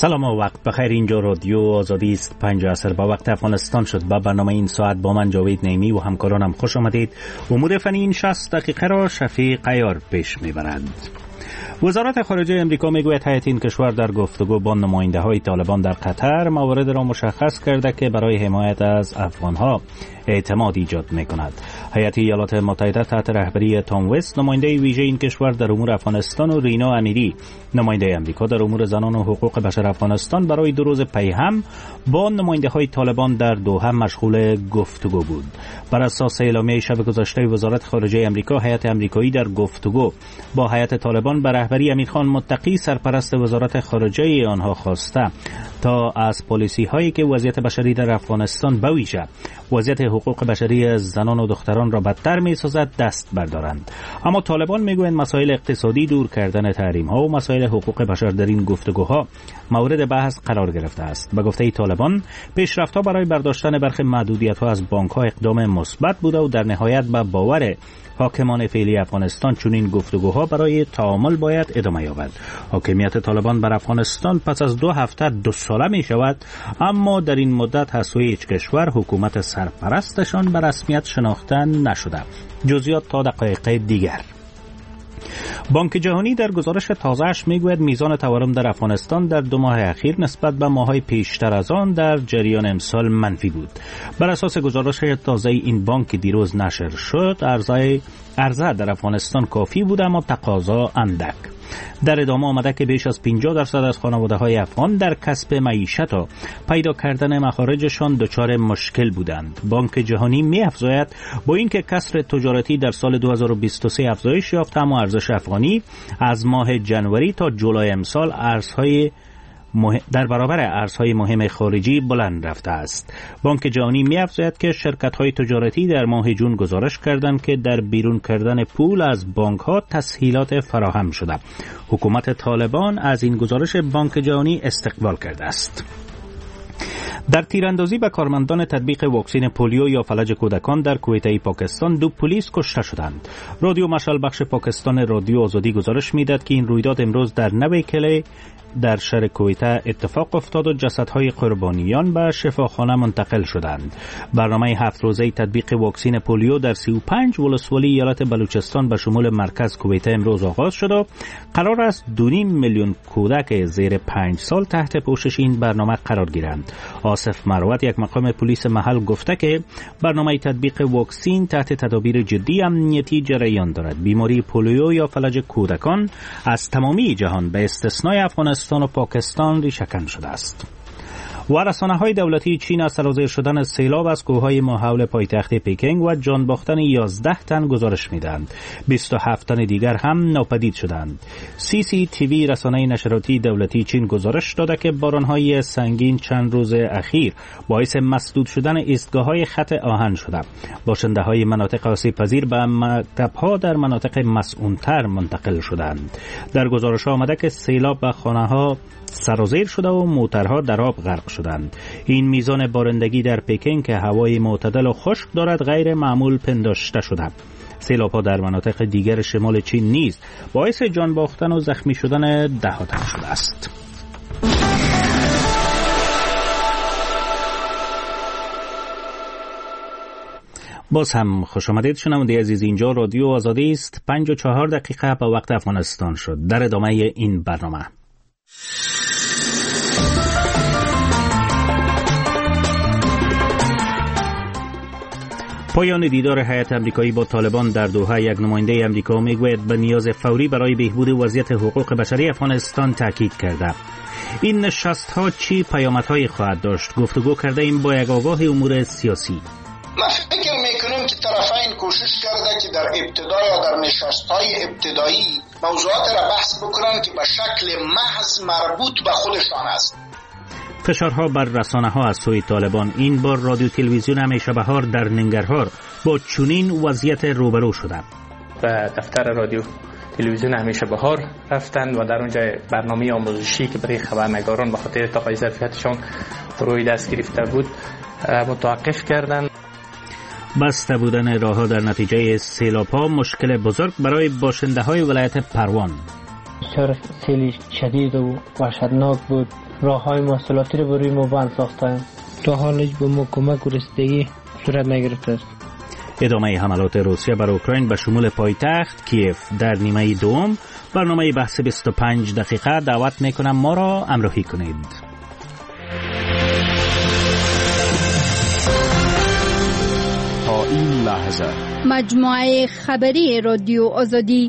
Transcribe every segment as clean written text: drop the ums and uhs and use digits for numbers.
سلام و وقت بخیر. اینجا رادیو آزادی است. 5 عصر با وقت افغانستان شد. با برنامه این ساعت با من جاوید نعیمی و همکارانم خوش آمدید. امور فنی این 60 دقیقه را شفیق عیار پیش میبرند. وزارت خارجه امریکا میگوید هیئت این کشور در گفتگو با نماینده‌های طالبان در قطر موارد را مشخص کرده که برای حمایت از افغانها اعتماد ایجاد می‌کند. هیئت ایالات متحده تحت رهبری تام وست، نماینده ویژه این کشور در امور افغانستان، و رینا امیری، نماینده امریکا در امور زنان و حقوق بشر افغانستان، برای 2 روز پیهم با نماینده‌های طالبان در دوحه مشغول گفتگو بود. بر اساس اعلامیه شب گذشته وزارت خارجه امریکا، هیئت امریکایی در گفتگو با هیئت طالبان به رهبری امیرخان متقی، سرپرست وزارت خارجه آنها، خواسته تا از پالیسی‌هایی که وضعیت بشری در افغانستان به ویژه وضعیت حقوق بشری زنان و دختران را بدتر می‌سازد دست بردارند. اما طالبان میگویند مسائل اقتصادی، دور کردن تحریم‌ها و مسائل حقوق بشر در این گفتگوها مورد بحث قرار گرفته است. به گفته طالبان، پیشرفت‌ها برای برداشتن برخی محدودیت‌ها از بانک‌ها اقدام مثبت بوده و در نهایت به باور حاکمان فعلی افغانستان چنین گفتگوها برای تعامل باید ادامه یابد. حاکمیت طالبان بر افغانستان پس از 2 هفته 2 ساله می شود، اما در این مدت از سوی هیچ کشور حکومت سرپرستشان به رسمیت شناخته نشده. جزئیات تا دقایق دیگر. بانک جهانی در گزارش تازه‌اش میگوید میزان تورم در افغانستان در 2 ماه اخیر نسبت به ماه‌های پیشتر از آن در جریان امسال منفی بود. بر اساس گزارش تازه این بانک دیروز نشر شد، عرضه در افغانستان کافی بود اما تقاضا اندک. در ادامه آمده که بیش از 50% از خانواده‌های افغان در کسب معیشت و پیدا کردن مخارجشان دچار مشکل بودند. بانک جهانی می‌افزاید با اینکه کسر تجارتی در سال 2023 افزایش یافت، اما ارزش افغانی از ماه جنوری تا جولای امسال در برابر ارزهای مهم خارجی بلند رفته است. بانک جهانی می‌افزاید که شرکت‌های تجارتی در ماه جون گزارش کردند که در بیرون کردن پول از بانک‌ها تسهیلات فراهم شده. حکومت طالبان از این گزارش بانک جهانی استقبال کرده است. در تیراندازی به کارمندان تطبیق واکسن پولیو یا فلج کودکان در کویته پاکستان 2 پلیس کشته شدند. رادیو مشعل بخش پاکستان رادیو آزادی گزارش می‌دهد که این رویداد امروز در نوی کلی در شهر کویته اتفاق افتاد و جسدهای قربانیان به شفاخانه منتقل شدند. برنامه 7 روزه تطبیق واکسن پولیو در 35 ولسوالی ایالت بلوچستان به شمول مرکز کویته امروز آغاز شد و قرار است 2.5 میلیون کودک زیر 5 سال تحت پوشش این برنامه قرار گیرند. آصف مروت، یک مقام پلیس محل، گفته که برنامه تطبیق واکسن تحت تدابیر جدی امنیتی جریان دارد. بیماری پولیو یا فلج کودکان از تمامی جهان به استثنای افغانستان و پاکستان ریشه‌کن شده است. و رسانه‌های دولتی چین از سرازیر شدن سیلاب از کوههای ماحول پایتخت پکینگ و جان باختن 11 تن گزارش می‌دهند. 27 تن دیگر هم ناپدید شدند. CCTV رسانه نشراتی دولتی چین گزارش داده که باران‌های سنگین چند روز اخیر باعث مسدود شدن ایستگاه‌های خط آهن شده. باشنده‌های مناطق آسیب‌پذیر به مکتب‌ها در مناطق مسئول‌تر منتقل شدند. در گزارش آمده که سیلاب به خانه‌ها سرازیر شده و موترها در آب غرق شدند. این میزان بارندگی در پکینگ که هوای معتدل و خشک دارد غیر معمول پنداشته شده. سیلاب‌ها در مناطق دیگر شمال چین نیز باعث جان باختن و زخمی شدن ده‌ها تن شده است. باز هم خوش آمدید شنونده عزیز. اینجا رادیو آزادی است. 5 و 4 دقیقه به وقت افغانستان شد. در ادامه این برنامه پایان دیدار هیئت امریکایی با طالبان در دوحه، یک نماینده امریکا میگوید به نیاز فوری برای بهبود وضعیت حقوق بشری افغانستان تاکید کرده. این نشست‌ها چی پیامدهایی خواهد داشت؟ گفتگو کرده ایم با یک آگاه امور سیاسی. من فکر میکنم که طرفین کوشش کرده که در ابتدا یا در نشست‌های ابتدایی موضوعات را بحث بکنن که به شکل محض مربوط به خودشان است. فشارها بر رسانه‌ها از سوی طالبان. این بار رادیو تلویزیون همیشه بهار در ننگرهار با چنین وضعیت روبرو شده. به دفتر رادیو تلویزیون همیشه بهار رفتند و در اونجا برنامه آموزشی که برای خبرنگاران به خاطر تقاضای ظرفیتشان روی دست گرفته بود متوقف کردند. بسته بودن راه‌ها در نتیجه سیلاب‌ها مشکل بزرگ برای باشنده‌های ولایت پروان. بسیار سیل شدید و وحشتناک بود. راه‌های مواصلاتی رو بروی ما بند ساختن. تا حال هیچ به ما کمک و رسیدگی صورت نگرفته است. ادامه حملات روسیه بر اوکراین به شمول پایتخت کیف در نیمه دوم برنامه بحث 25 دقیقه دعوت میکنم ما را همراهی کنید. تا این لحظه مجموعه خبری رادیو آزادی.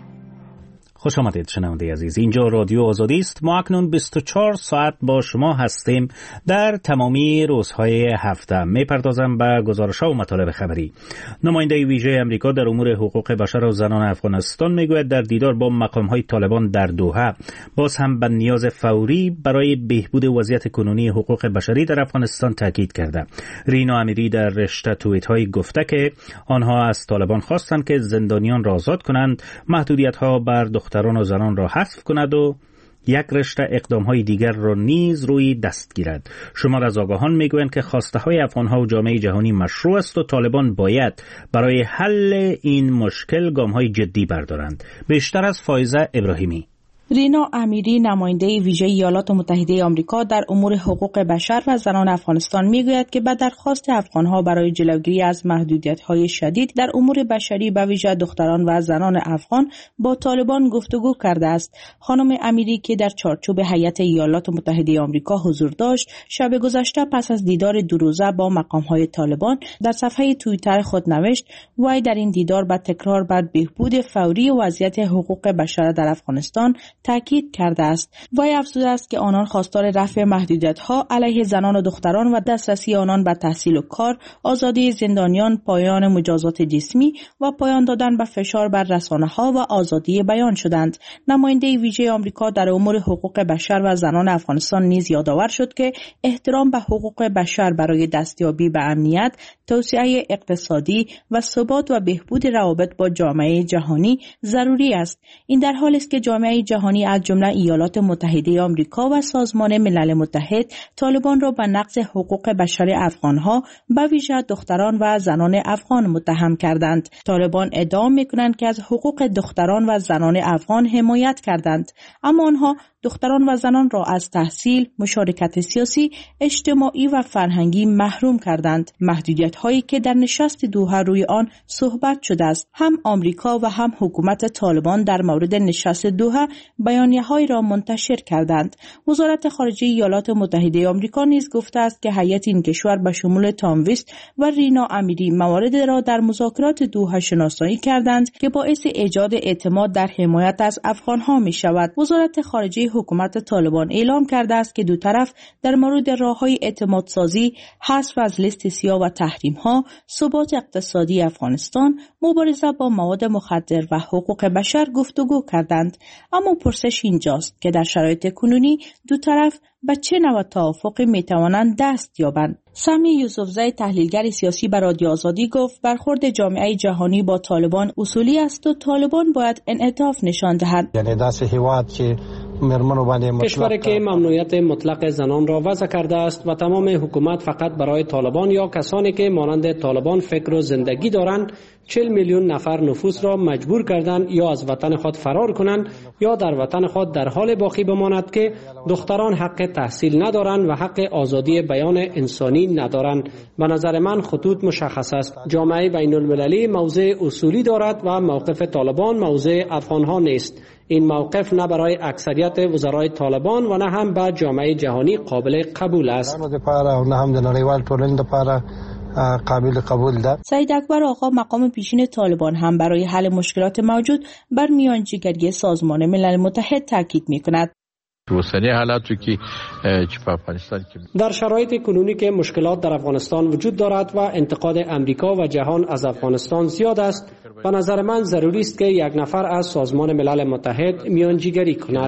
خوش آمدید شنونده عزیز، اینجا رادیو آزادی است. ما اکنون 24 ساعت با شما هستیم در تمامی روزهای هفته. میپردازم به گزارش‌ها و مطالب خبری. نماینده ویژه امریکا در امور حقوق بشر و زنان افغانستان میگوید در دیدار با مقام‌های طالبان در دوحه باز هم به نیاز فوری برای بهبود وضعیت کنونی حقوق بشری در افغانستان تاکید کرده. رینا امیری در رشته توییت‌های گفته که آنها از طالبان خواستند که زندانیان را آزاد کنند، محدودیت‌ها بر دختران و زنان را حذف کند و یک رشته اقدام‌های دیگر را نیز روی دست گیرد. شمار از آگاهان میگویند که خواسته‌های افغان‌ها و جامعه جهانی مشروع است و طالبان باید برای حل این مشکل گام‌های جدی بردارند. بیشتر از فایزه ابراهیمی. رینا امیری نماینده ویژه ایالات متحده آمریکا در امور حقوق بشر و زنان افغانستان میگوید که به درخواست افغانها برای جلوگیری از محدودیت‌های شدید در امور بشری به ویژه دختران و زنان افغان با طالبان گفتگو کرده است. خانم امیری که در چارچوب هیئت ایالات متحده آمریکا حضور داشت، شب گذشته پس از دیدار دو روزه با مقام‌های طالبان در صفحه توییتر خود نوشت وی در این دیدار به تکرار بر بهبود فوری وضعیت حقوق بشر در افغانستان تاکید کرده است. وی افزوده است که آنان خواستار رفع محدودیت‌ها علیه زنان و دختران و دسترسی آنان به تحصیل و کار، آزادی زندانیان، پایان مجازات جسمی و پایان دادن به فشار بر رسانه‌ها و آزادی بیان شدند. نماینده ویژه آمریکا در امور حقوق بشر و زنان افغانستان نیز یادآور شد که احترام به حقوق بشر برای دستیابی به امنیت، توسعه اقتصادی و ثبات و بهبود روابط با جامعه جهانی ضروری است. این در حالی است که جامعه جهانی از جمله ایالات متحده آمریکا و سازمان ملل متحد طالبان را به نقض حقوق بشر افغانها به ویژه دختران و زنان افغان متهم کردند. طالبان ادعا می‌کنند که از حقوق دختران و زنان افغان حمایت کردند، اما آنها دختران و زنان را از تحصیل، مشارکت سیاسی، اجتماعی و فرهنگی محروم کردند. محدودیت‌هایی که در نشست دوحه روی آن صحبت شده است. هم آمریکا و هم حکومت طالبان در مورد نشست دوحه بیانیه‌هایی را منتشر کردند. وزارت خارجه ایالات متحده آمریکا نیز گفته است که هیئت این کشور به شمول تام ویست و رینا امیری موارد را در مذاکرات دوحه شناسایی کردند که باعث ایجاد اعتماد در حمایت از افغان‌ها می‌شود. وزارت خارجه حکومت طالبان اعلام کرده است که دو طرف در مورد راه‌های اعتمادسازی، حذف از لیست سیاه و تحریم‌ها، ثبات اقتصادی افغانستان، مبارزه با مواد مخدر و حقوق بشر گفتگو کردند. اما پرسش اینجاست که در شرایط کنونی دو طرف به چه نوع توافقی میتوانند دست یابند؟ سامی یوسفزی تحلیلگر سیاسی بر رادیو آزادی گفت برخورد جامعه جهانی با طالبان اصولی است و طالبان باید انعطاف نشان دهد. یعنی دست هیواد که کشوری که ممنوعیت مطلق زنان را وضع کرده است و تمام حکومت فقط برای طالبان یا کسانی که مانند طالبان فکر و زندگی دارند 40 میلیون نفر نفوس را مجبور کردند یا از وطن خود فرار کنند یا در وطن خود در حال باقی بماند که دختران حق تحصیل ندارند و حق آزادی بیان انسانی ندارند. به نظر من خطوط مشخص است. جامعه بین المللی موضع اصولی دارد و موقف طالبان موضع افغانها نیست. این موقف نه برای اکثریت وزرای طالبان و نه هم به جامعه جهانی قابل قبول است. قابل قبول ده. سعید اکبر آقا مقام پیشین طالبان هم برای حل مشکلات موجود بر میانجیگری سازمان ملل متحد تاکید می‌کند. در شرایط کنونی که مشکلات در افغانستان وجود دارد و انتقاد امریکا و جهان از افغانستان زیاد است، به نظر من ضروری است که یک نفر از سازمان ملل متحد میانجیگری کند.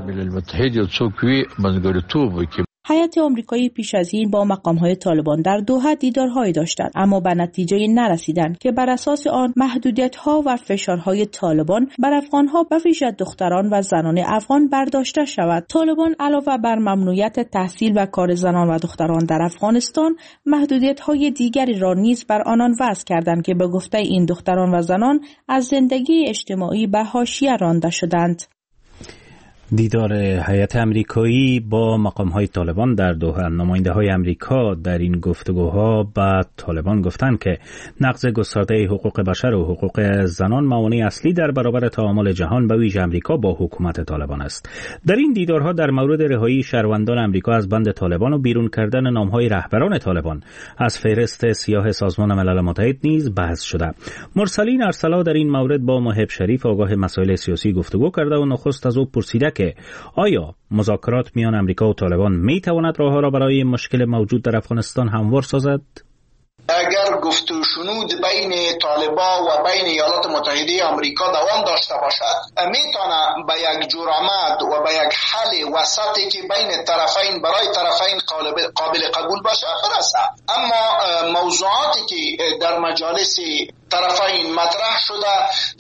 هیئت آمریکایی پیش از این با مقام‌های طالبان در دوحه دیدارهایی داشتند، اما به نتیجه نرسیدند که بر اساس آن محدودیت‌ها و فشارهای طالبان بر افغان‌ها به ویژه دختران و زنان افغان برداشته شود. طالبان علاوه بر ممنوعیت تحصیل و کار زنان و دختران در افغانستان، محدودیت‌های دیگری را نیز بر آنان وضع کردند که به گفته این دختران و زنان از زندگی اجتماعی به حاشیه رانده شدند. دیدار هیئت امریکایی با مقام‌های طالبان در دوحه. نماینده‌های امریکا در این گفتگوها با طالبان گفتند که نقض گسترده حقوق بشر و حقوق زنان موانع اصلی در برابر تعامل جهان به ویژه امریکا با حکومت طالبان است. در این دیدارها در مورد رهایی شهروندان امریکا از بند طالبان و بیرون کردن نام‌های رهبران طالبان از فهرست سیاه سازمان ملل متحد نیز بحث شده. مرسلین ارسلا در این مورد با محب شریف آگاه مسائل سیاسی گفتگو کرده و نخست از او پرسیده که آیا مذاکرات میان امریکا و طالبان می تواند راهها را برای مشکل موجود در افغانستان هموار سازد؟ اگر گفت و شنود بین طالبان و بین ایالات متحده آمریکا دوام داشته باشد، میتونه به یک جرامت و به یک حل وسطی که بین طرفین برای طرفین قابل قبول باشه برسه. اما موضوعاتی که در مجالس طرفین مطرح شده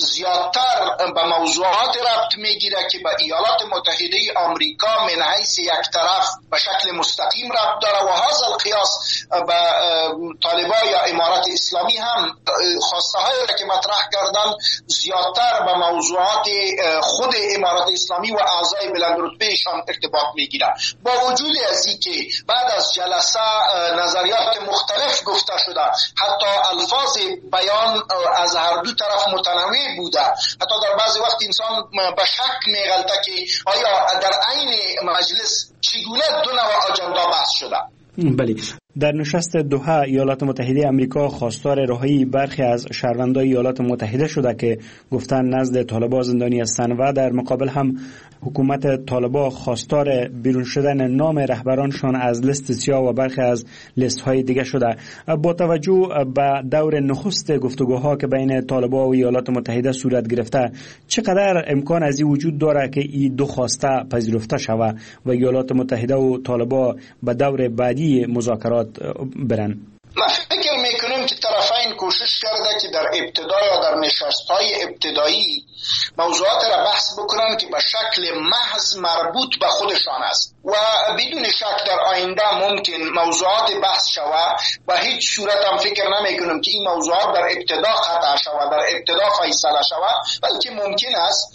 زیادتر به موضوعات ربط میگیره که به ایالات متحده آمریکا من حیث یک طرف به شکل مستقیم ربط داره و هذا القیاس به طالبان یا امارت اسلامی هم خواسته هایی که مطرح کردن زیادتر به موضوعات خود امارت اسلامی و اعضای بلند رتبهشان ارتباط میگیره. با وجود از اینکه بعد از جلسه نظریات مختلف گفته شده، حتی الفاظ بیان از هر دو طرف متنوع بوده، حتی در بعضی وقت انسان به شک میغلطه که آیا در عین مجلس چگونه دو نوع اجندا بحث شده. بله، در نشست دوحه ایالات متحده آمریکا خواستار رهایی برخی از شهروندان ایالات متحده شده که گفتن نزد طالبان زندانی هستند و در مقابل هم حکومت طالبان خواستار بیرون شدن نام رهبرانشان از لیست سیاه و برخی از لیست های دیگه شده. با توجه به دور نخست گفتگوها که بین طالبان و ایالات متحده صورت گرفته، چقدر امکان از این وجود داره که این دو خواسته پذیرفته شود و ایالات متحده و طالبان به دور بعدی مذاکرات برن؟ من فکر میکنم که طرفین کوشش کرده که در ابتدا یا در نشست‌های ابتدایی موضوعات را بحث بکنن که به شکل محض مربوط به خودشان است و بدون شک در آینده ممکن موضوعات بحث شود و هیچ صورت هم فکر نمی کنم که این موضوعات در ابتدا قطع شود، در ابتدا فیصله شود، بلکه ممکن است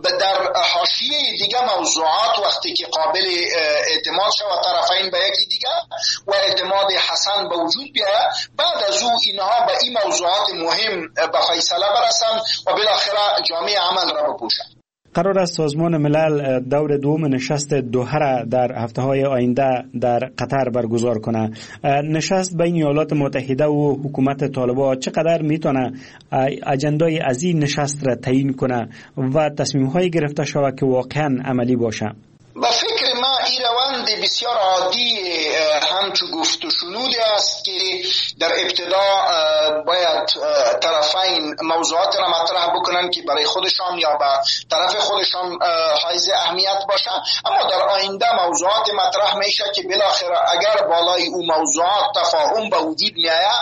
در حاشیه دیگه موضوعات وقتی که قابل اعتماد شود طرفین به یکی دیگه و اعتماد حسن به وجود بیاید، بعد از او اینها به این موضوعات مهم به فیصله برسند و بالاخره جامعه عمل را بپوشند. قرار است سازمان ملل دور دوم نشست دوحه را در هفته‌های آینده در قطر برگزار کنه. نشست بین ایالات متحده و حکومت طالبان چقدر میتونه اجندای از این نشست را تعیین کنه و تصمیم‌های گرفته شود که واقعا عملی باشه؟ به فکر ما این روند بسیار عادی همچو گفت و شنود است که در ابتدا باید طرفین موضوعات را مطرح بکنن که برای خودشان یا به طرف خودشان حائز اهمیت باشه، اما در آینده موضوعات مطرح میشه که بالاخره اگر بالای او موضوعات تفاهم به وجود میآید،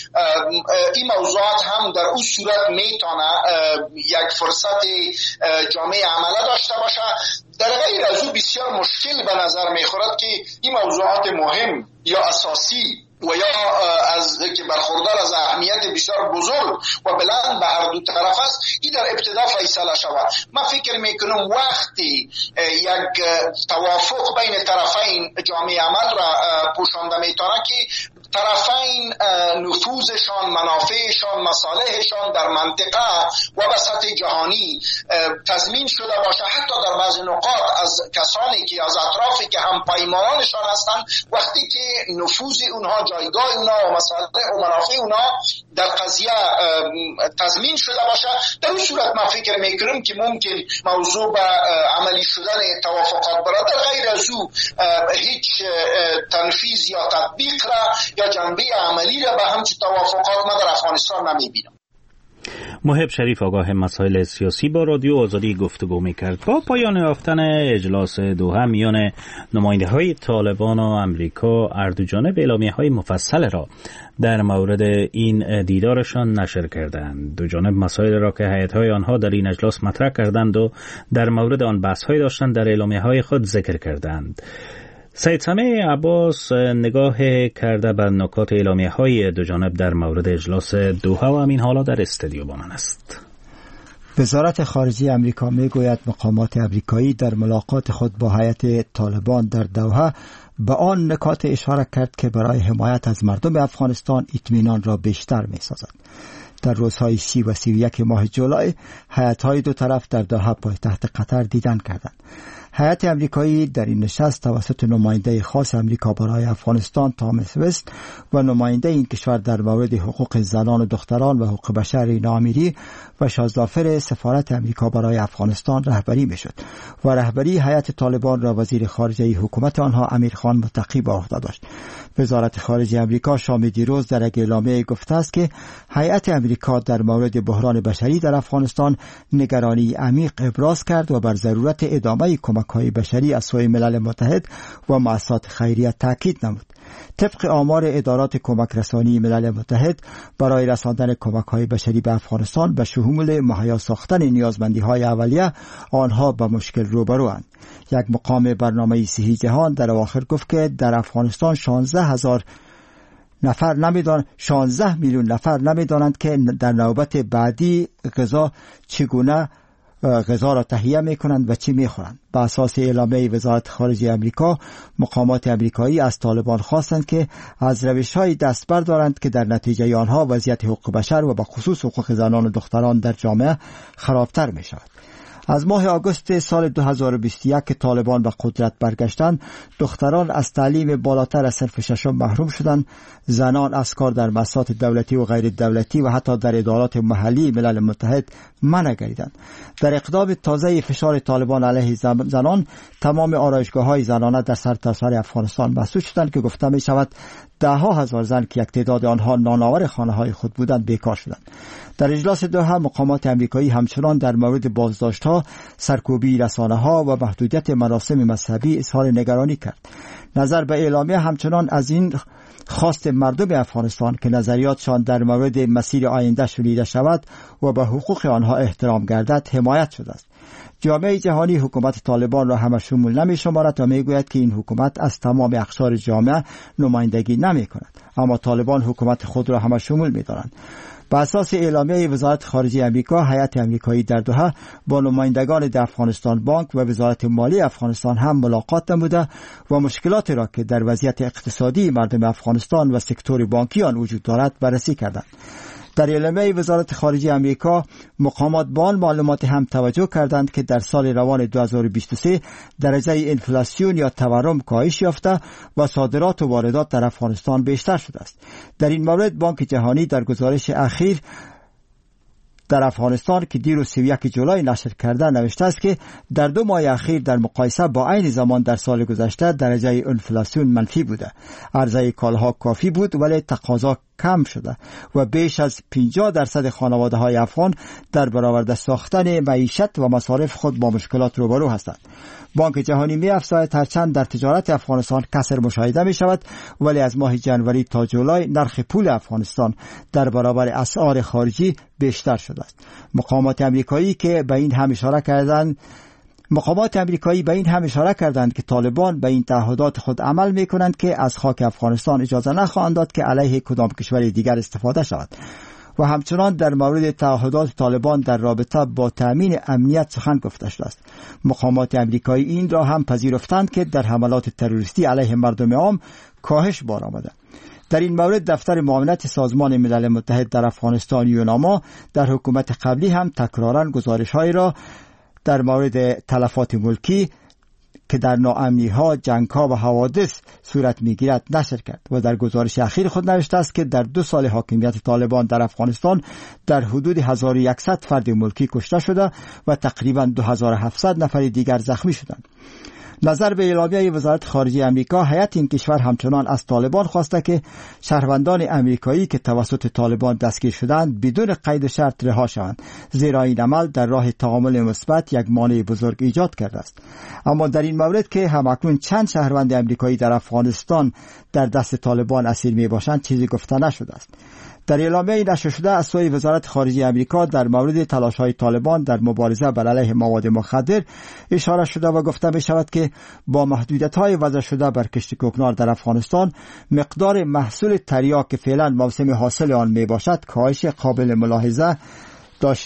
این موضوعات هم در اون صورت میتونه یک فرصت جامعه عمله داشته باشه. در غیر از او بسیار مشکل به نظر میخورد که این موضوعات مهم یا اساسی و یا از که برخوردار از اهمیت بسیار بزرگ و بلند به هر دو طرف است، این در ابتدا فیصله شود. من فکر میکنم وقتی یک توافق بین طرفین جامعه عمل را پوشانده میتونه که طرفین نفوذشان، منافعشان، مصالحشان در منطقه و به سطح جهانی تضمین شده باشه، حتی در بعض نقاط از کسانی که از اطرافی که هم پیمانشان هستند، وقتی که نفوذ اونها، جایگاه اونها و مصالح و منافع اونها در قضیه تضمین شده باشه، در این صورت من فکر میکنم که ممکن موضوع به عملی شدن توافقات برد. در غیر از او هیچ تنفیذ یا تطبیق را یا جنبه عملی را به همچه توافقات ما در افغانستان نمیبینم. محب شریف آگاه مسائل سیاسی با رادیو آزادی گفتگو میکرد. با پایان یافتن اجلاس دوحه میان نماینده‌های طالبان و امریکا، هر دو جانب اعلامیه‌های مفصل را در مورد این دیدارشان نشر کردند. دو جانب مسائل را که هیئت‌های آنها در این اجلاس مطرح کردند و در مورد آن بحث‌های داشتند در اعلامیه‌های خود ذکر کردند. سید سمیع عباس نگاه کرده بر نکات اعلامیه‌های دو جانب در مورد اجلاس دوحه و همین حالا در استودیو با من است. وزارت خارجه امریکا میگوید مقامات امریکایی در ملاقات خود با هیئت طالبان در دوحه به آن نکات اشاره کرد که برای حمایت از مردم افغانستان اطمینان را بیشتر می‌سازد. در روزهای 30 و 31 ماه جولای هیئت‌های دو طرف در دوحه پایتخت قطر دیدن کردند. هیئت امریکایی در این نشست توسط نماینده خاص امریکا برای افغانستان تامس وست و نماینده این کشور در مورد حقوق زنان و دختران و حقوق بشر رینا امیری و شازدافر سفارت امریکا برای افغانستان رهبری میشد و رهبری هیئت طالبان را وزیر خارجه حکومت آنها امیرخان متقی به عهده داشت. وزارت خارجه امریکا شام دیروز در یک اعلامیه گفته است که هیئت امریکا در مورد بحران بشری در افغانستان نگرانی عمیق ابراز کرد و بر ضرورت ادامه کمک‌های بشری از سوی ملل متحد و مؤسسات خیریه تاکید نمود. طبق آمار ادارات کمک رسانی ملل متحد برای رساندن کمک‌های بشری به افغانستان به شمول مهیا ساختن نیازمندی‌های اولیه آنها به مشکل روبروند. یک مقام برنامه صحی جهان در اواخر گفت که در افغانستان 16 میلیون نفر نمی‌دانند که در نوبت بعدی چگونه غذا را تهیه می‌کنند و چی می‌خورند. بر اساس اعلامیه وزارت خارجه امریکا، مقامات امریکایی از طالبان خواستند که از روش‌های دست بردارند که در نتیجه آنها وضعیت حقوق بشر و به خصوص حقوق زنان و دختران در جامعه خرابتر می‌شود. از ماه آگوست سال 2021 که طالبان به قدرت برگشتند، دختران از تعلیم بالاتر از صنف ششم محروم شدند، زنان از کار در مؤسسات دولتی و غیر دولتی و حتی در ادارات محلی ملل متحد منع گردیدند. در اقدام تازه فشار طالبان علیه زنان، تمام آرایشگاه‌های زنانه در سرتاسر افغانستان مسدود شدند که گفته می شود ده‌ها هزار زن که یک تعداد آنها نانآور خانه‌های خود بودند بیکار شدند. در اجلاس دوحه مقامات امریکایی همچنان در مورد بازداشت‌ها، سرکوبی رسانه‌ها و محدودیت مراسم مذهبی اظهار نگرانی کرد. نظر به اعلامیه همچنان از این خواست مردم افغانستان که نظریاتشان در مورد مسیر آینده شنیده شود و به حقوق آنها احترام گردد حمایت شده است. جامعه جهانی حکومت طالبان را همه شمول نمی شمارد و می گوید که این حکومت از تمام اقشار جامعه نمایندگی نمی کند، اما طالبان حکومت خود را همه شمول می دارند. بر اساس اعلامیه وزارت خارجه امریکا، هیئت امریکایی در دوحه با نمایندگان در افغانستان بانک و وزارت مالی افغانستان هم ملاقات نموده و مشکلات را که در وضعیت اقتصادی مردم افغانستان و سکتور بانکی آن وجود دارد بررسی کردند. در اعلامیه وزارت خارجه امریکا مقامات با آن معلومات هم توجه کردند که در سال روان 2023 درجه انفلاسیون یا تورم کاهش یافته و صادرات و واردات در افغانستان بیشتر شده است. در این مورد بانک جهانی در گزارش اخیر در افغانستان که دیروز 31 جولای نشر کرده نوشته است که در 2 ماه اخیر در مقایسه با عین زمان در سال گذشته درجه انفلاسیون منفی بوده. عرضه کالاها کافی بود ولی تقاضا کم شده و بیش از 50% خانواده‌های افغان در برآورده ساختن معیشت و مصارف خود با مشکلات روبرو هستند. بانک جهانی می‌افزاید هرچند در تجارت افغانستان کسر مشاهده می شود ولی از ماه جنوری تا جولای نرخ پول افغانستان در برابر اسعار خارجی بیشتر شده است. مقامات امریکایی به این هم اشاره کردند که طالبان به این تعهدات خود عمل می کنند که از خاک افغانستان اجازه نخواهند داد که علیه کدام کشور دیگر استفاده شود و همچنان در مورد تعهدات طالبان در رابطه با تأمین امنیت سخن گفته شده است. مقامات امریکایی این را هم پذیرفتند که در حملات تروریستی علیه مردم عام کاهش بار آمده. در این مورد دفتر معاونت سازمان ملل متحد در افغانستان یوناما در حکومت قبلی هم تکراراً گزارش‌هایی را در مورد تلفات ملکی که در ناامنی‌ها، جنگ‌ها و حوادث صورت می‌گیرد نشر کرد و در گزارش اخیر خود نوشته است که در 2 سال حاکمیت طالبان در افغانستان در حدود 1100 فرد ملکی کشته شده و تقریباً 2700 نفر دیگر زخمی شدند. نظر به اعلامیه وزارت خارجه امریکا، هیئت این کشور همچنان از طالبان خواسته که شهروندان امریکایی که توسط طالبان دستگیر شدند بدون قید و شرط رها شوند، زیرا این عمل در راه تعامل مثبت یک مانع بزرگ ایجاد کرده است. اما در این مورد که همکنون چند شهروند امریکایی در افغانستان در دست طالبان اسیر می باشند چیزی گفته نشده است. در اعلامیه نشر شده از سوی وزارت خارجه امریکا در مورد تلاش‌های طالبان در مبارزه بر علیه مواد مخدر اشاره شده و گفته می شود که با محدودیت‌های وضع شده بر کشت کوکنار در افغانستان مقدار محصول تریاک که فعلا موسم حاصل آن می باشد کاهش قابل ملاحظه داشته.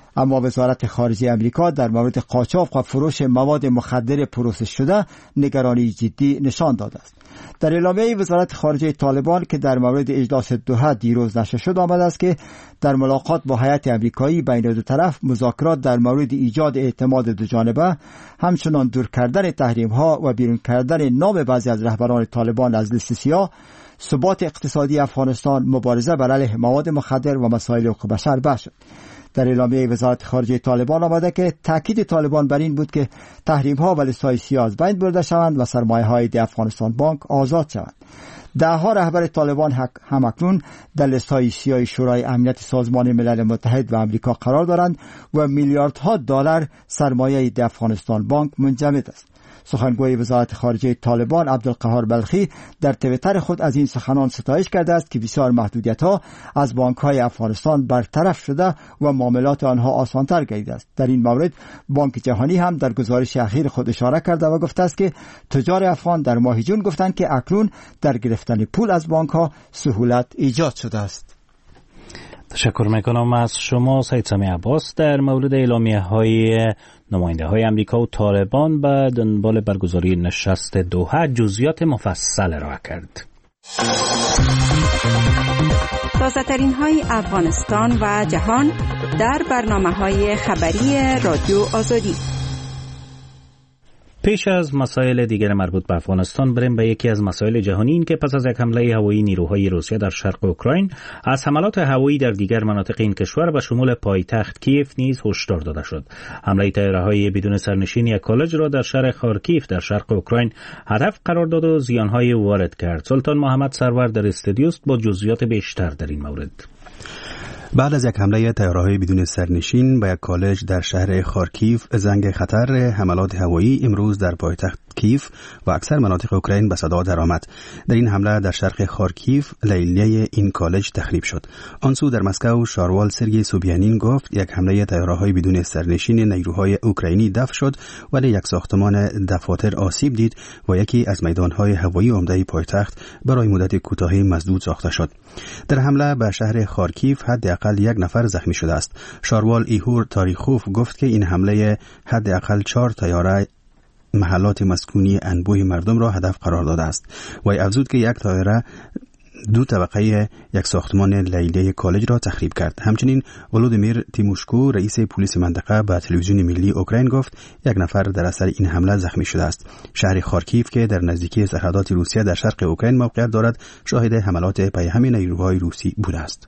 اما وزارت خارجه امریکا در مورد قاچاق و فروش مواد مخدر پروسس شده نگرانی جدی نشان داده است. در اعلامیه وزارت خارجه طالبان که در مورد اجلاس دوحه دیروز نشر شد آمده است که در ملاقات با هیئت امریکایی بین دو طرف مذاکرات در مورد ایجاد اعتماد دوجانبه، همچنان دور کردن تحریم‌ها و بیرون کردن نام بعضی از رهبران طالبان از لیست سیاه، ثبات اقتصادی افغانستان، مبارزه بر علیه مواد مخدر و مسائل حقوق بشر بحث شد. در اعلامیه وزارت خارجه طالبان آمده که تاکید طالبان بر این بود که تحریم‌ها و لیست‌های سیاه از بین برده شوند و سرمایه‌های افغانستان بانک آزاد شوند. ده‌ها رهبر طالبان هم اکنون در لیست‌های سیاه شورای امنیت سازمان ملل متحد و آمریکا قرار دارند و میلیاردها دلار سرمایه افغانستان بانک منجمد است. سخنگوی وزارت خارجه طالبان عبدالقهار بلخی در توییتر خود از این سخنان ستایش کرده است که بسیار محدودیت‌ها از بانک‌های افغانستان برطرف شده و معاملات آنها آسان‌تر گردیده است. در این مورد بانک جهانی هم در گزارش اخیر خود اشاره کرده و گفته است که تجار افغان در ماه جون گفتند که اکنون در گرفتن پول از بانک‌ها سهولت ایجاد شده است. تشکر میکنم از شما سید سامی عباس. در مورد اعلامیه‌های نماینده‌های امریکا و طالبان به دنبال برگزاری نشست دوحه جزئیات مفصل ارائه کرد. تازه‌ترین های افغانستان و جهان در برنامه‌های خبری رادیو آزادی. پیش از مسائل دیگر مربوط به افغانستان بریم به یکی از مسائل جهانی، این که پس از یک حمله هوایی نیروهای روسیه در شرق اوکراین از حملات هوایی در دیگر مناطق این کشور به شمول پایتخت کیف نیز هشدار داده شد. حمله طیاره‌های بدون سرنشین یک کالج را در شهر خارکیف در شرق اوکراین هدف قرار داد و زیانهای وارد کرد. سلطان محمد سرور در استودیو است با جزئیات بیشتر در این مورد. بعد از یک حمله طیاره‌های بدون سرنشین به یک کالج در شهر خارکیف، زنگ خطر حملات هوایی امروز در پایتخت کیف و اکثر مناطق اوکراین به صدا درآمد. در این حمله در شرق خارکیف لیلیه این کالج تخریب شد. آن سو در مسکو شاروال سرگئی سوبیانین گفت یک حمله طیاره‌های بدون سرنشین نیروهای اوکراینی دفع شد، ولی یک ساختمان دفاتر آسیب دید و یکی از میدان‌های هوایی عمده پایتخت برای مدت کوتاهی مسدود ساخته شد. در حمله به شهر خارکیف حداقل یک نفر زخمی شده است. شاروال ایهور تاریخوف گفت که این حمله حداقل 4 طیاره محلات مسکونی انبوه مردم را هدف قرار داده است. و افزود که یک طیاره 2 طبقه یک ساختمان لیلیه کالج را تخریب کرد. همچنین ولودیمیر تیموشکو رئیس پلیس منطقه به تلویزیون ملی اوکراین گفت یک نفر در اثر این حمله زخمی شده است. شهر خارکیف که در نزدیکی سرحدات روسیه در شرق اوکراین موقعیت دارد، شاهد حملات پیهم نیروهای روسی بوده است.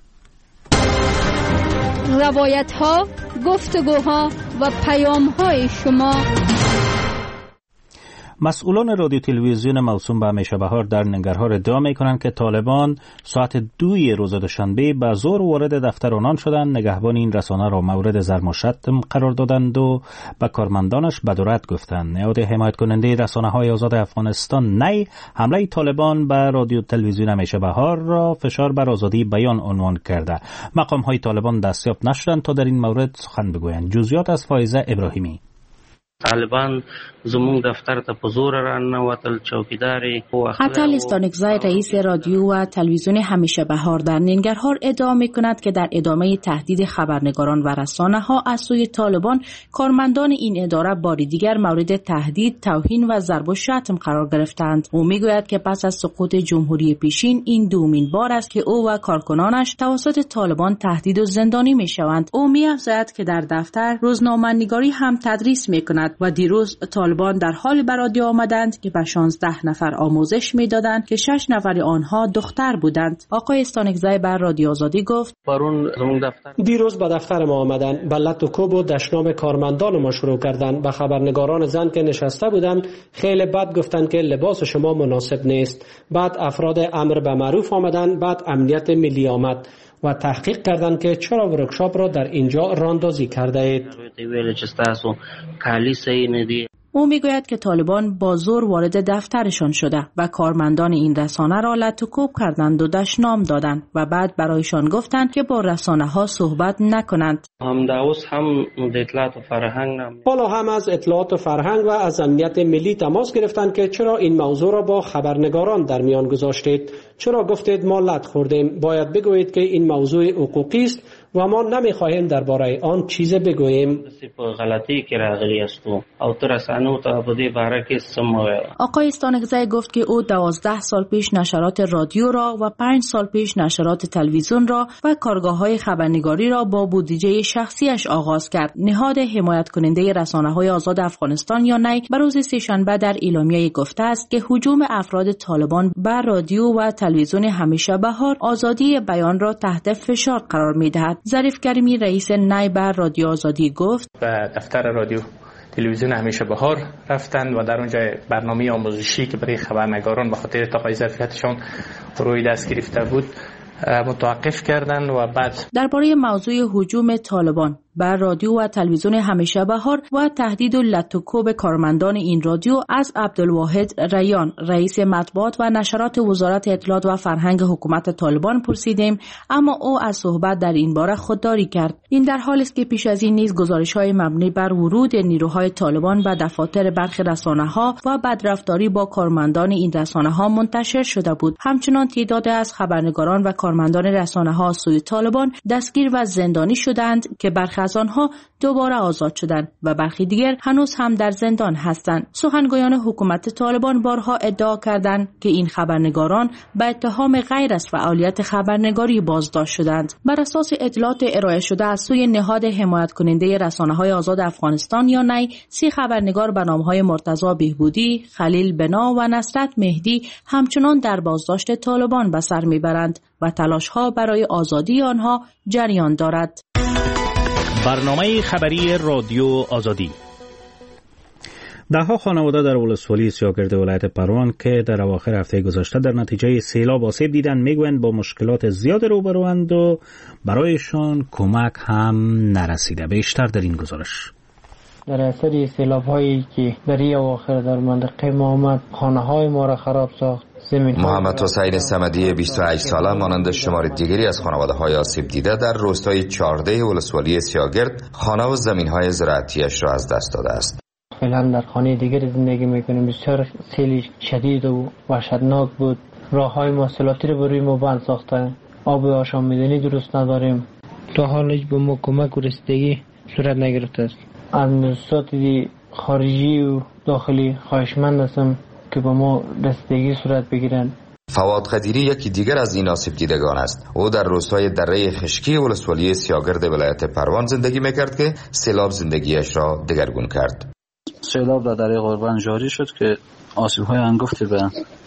روایت‌ها، گفتگوها و پیام‌های شما. مسئولان رادیو تلویزیون موسوم به همیشه بهار در ننگرهار ادعا می‌کنند که طالبان ساعت 2 روز دوشنبه به زور وارد دفتر آنان شدند. نگهبان این رسانه را مورد ضرب و شتم قرار دادند و به کارمندانش بدورت گفتند. نهاد حمایت کننده رسانه‌های آزاد افغانستان نی حمله طالبان به رادیو تلویزیون همیشه بهار را فشار بر آزادی بیان عنوان کرده. مقام‌های طالبان دستیاب نشدند تا در این مورد سخن بگویند. جزئیات از فائزه ابراهیمی. طالبان زمون دفتر ته په زور راننوتل، چوکیداری عطل استانکزای رئیس رادیو و تلویزیون همیشه بهار در ننگرهار ادعا می‌کند که در ادامه تهدید خبرنگاران و رسانه‌ها از سوی طالبان، کارمندان این اداره باری دیگر مورد تهدید، توهین و ضرب و شتم قرار گرفتند. او می‌گوید که پس از سقوط جمهوری پیشین این دومین بار است که او و کارکنانش توسط طالبان تهدید و زندانی می‌شوند. او می‌افزاید که در دفتر روزنامه‌نگاری هم تدریس می‌کند و دیروز طالبان در حال به رادیو آمدند که به 16 نفر آموزش میدادند که 6 نفر آنها دختر بودند. آقای استانکزای بر رادیو آزادی گفت: دیروز به دفتر ما آمدند، به لط و کوب و دشنام کارمندان ما شروع کردند. به خبرنگاران زن که نشسته بودند خیلی بد گفتند که لباس شما مناسب نیست. بعد افراد امر به معروف آمدند، بعد امنیت ملی آمد و تحقیق کردند که چرا ورکشاپ را در اینجا راندازی کرده اید. او میگوید که طالبان با زور وارد دفترشان شده و کارمندان این رسانه را لط و کوب کردند و دشنام دادند و بعد برایشان گفتند که با رسانه ها صحبت نکنند. حالا هم از اطلاعات و فرهنگ و از امنیت ملی تماس گرفتند که چرا این موضوع را با خبرنگاران در میان گذاشتید؟ چرا گفتید ما لط خوردیم؟ باید بگویید که این موضوع حقوقی است و ما نمیخواهیم درباره آن چیز بگوییم. غلطی که راغلی است او تر رسانو ته په دې باره کې سم. آقای استانکزی گفت که او 12 سال پیش نشرات رادیو را و 5 سال پیش نشرات تلویزیون را و کارگاه‌های خبرنگاری را با بودجه شخصیش آغاز کرد. نهاد حمایت کننده رسانه‌های آزاد افغانستان یا نی بر روز سه‌شنبه در اعلامیه گفته است که هجوم افراد طالبان بر رادیو و تلویزیون همیشه بهار آزادی بیان را تحت فشار قرار می‌دهد. ظریف کریمی رئیس نی بر رادیو آزادی گفت به دفتر رادیو تلویزیون همیشه بهار رفتند و در اونجا برنامه آموزشی که برای خبرنگاران به خاطر تقاضای ظرفیتشان روی دست گرفته بود متوقف کردند و بعد درباره موضوع هجوم طالبان بر رادیو و تلویزیون همیشه بهار و تهدید و لطوکوب کارمندان این رادیو از عبدالواحد ریان رئیس مطبوعات و نشرات وزارت اطلاعات و فرهنگ حکومت طالبان پرسیدیم، اما او از صحبت در این باره خودداری کرد. این در حالی است که پیش از این نیز گزارش‌های مبنی بر ورود نیروهای طالبان به دفاتر برخی رسانه‌ها و بدرفتاری با کارمندان این رسانه‌ها منتشر شده بود. همچنان تعداد از خبرنگاران و کارمندان رسانه‌ها از سوی طالبان دستگیر و زندانی شدند که برخی از آنها دوباره آزاد شدند و برخی دیگر هنوز هم در زندان هستند. سخنگویان حکومت طالبان بارها ادعا کردند که این خبرنگاران به اتهام غیر از فعالیت خبرنگاری بازداشت شدند. بر اساس اطلاعات ارائه شده از سوی نهاد حمایت کننده رسانه‌های آزاد افغانستان یا نی، 30 خبرنگار به نام‌های مرتضی بهبودی، خلیل بنا و نصرت مهدی همچنان در بازداشت طالبان به سر میبرند و تلاش‌ها برای آزادی آنها جریان دارد. برنامه خبری رادیو آزادی. ده‌ها خانواده در ولسوالی سیاگرد ولایت پروان که در اواخر هفته گذشته در نتیجه سیلاب آسیب دیدند میگویند با مشکلات زیاد روبروند و برایشان کمک هم نرسیده. بیشتر در این گزارش. در اثر سیلاب‌هایی که در این اواخر در منطقه ما آمد، خانه‌های ما را خراب ساخت. محمد حسین صمدی 28 ساله مانند شمار دیگری از خانواده‌های آسیب دیده در روستای 14 ولسوالی سیاگرد خانه و زمین‌های زراعتیش را از دست داده است. فعلا در خانه دیگر زندگی می‌کنیم. بسیار سیل شدید و وحشتناک بود. راه‌های مواصلاتی را روی ما بند ساخته. آب آشامیدنی درست نداریم. تا حال هیچ به ما کمک و رسیدگی صورت نگرفته است. از مؤسسات خارجی و داخلی خواهشمند هستم که با ما رسیدگی صورت بگیرند. فواد قدیری یکی دیگر از این آسیب دیدگان است. او در روستای دره خشکی ولسوالی سیاگرد ولایت پروان زندگی میکرد که سیلاب زندگیش را دگرگون کرد. سیلاب در دره قربان جاری شد که آسیب‌های انگفتی به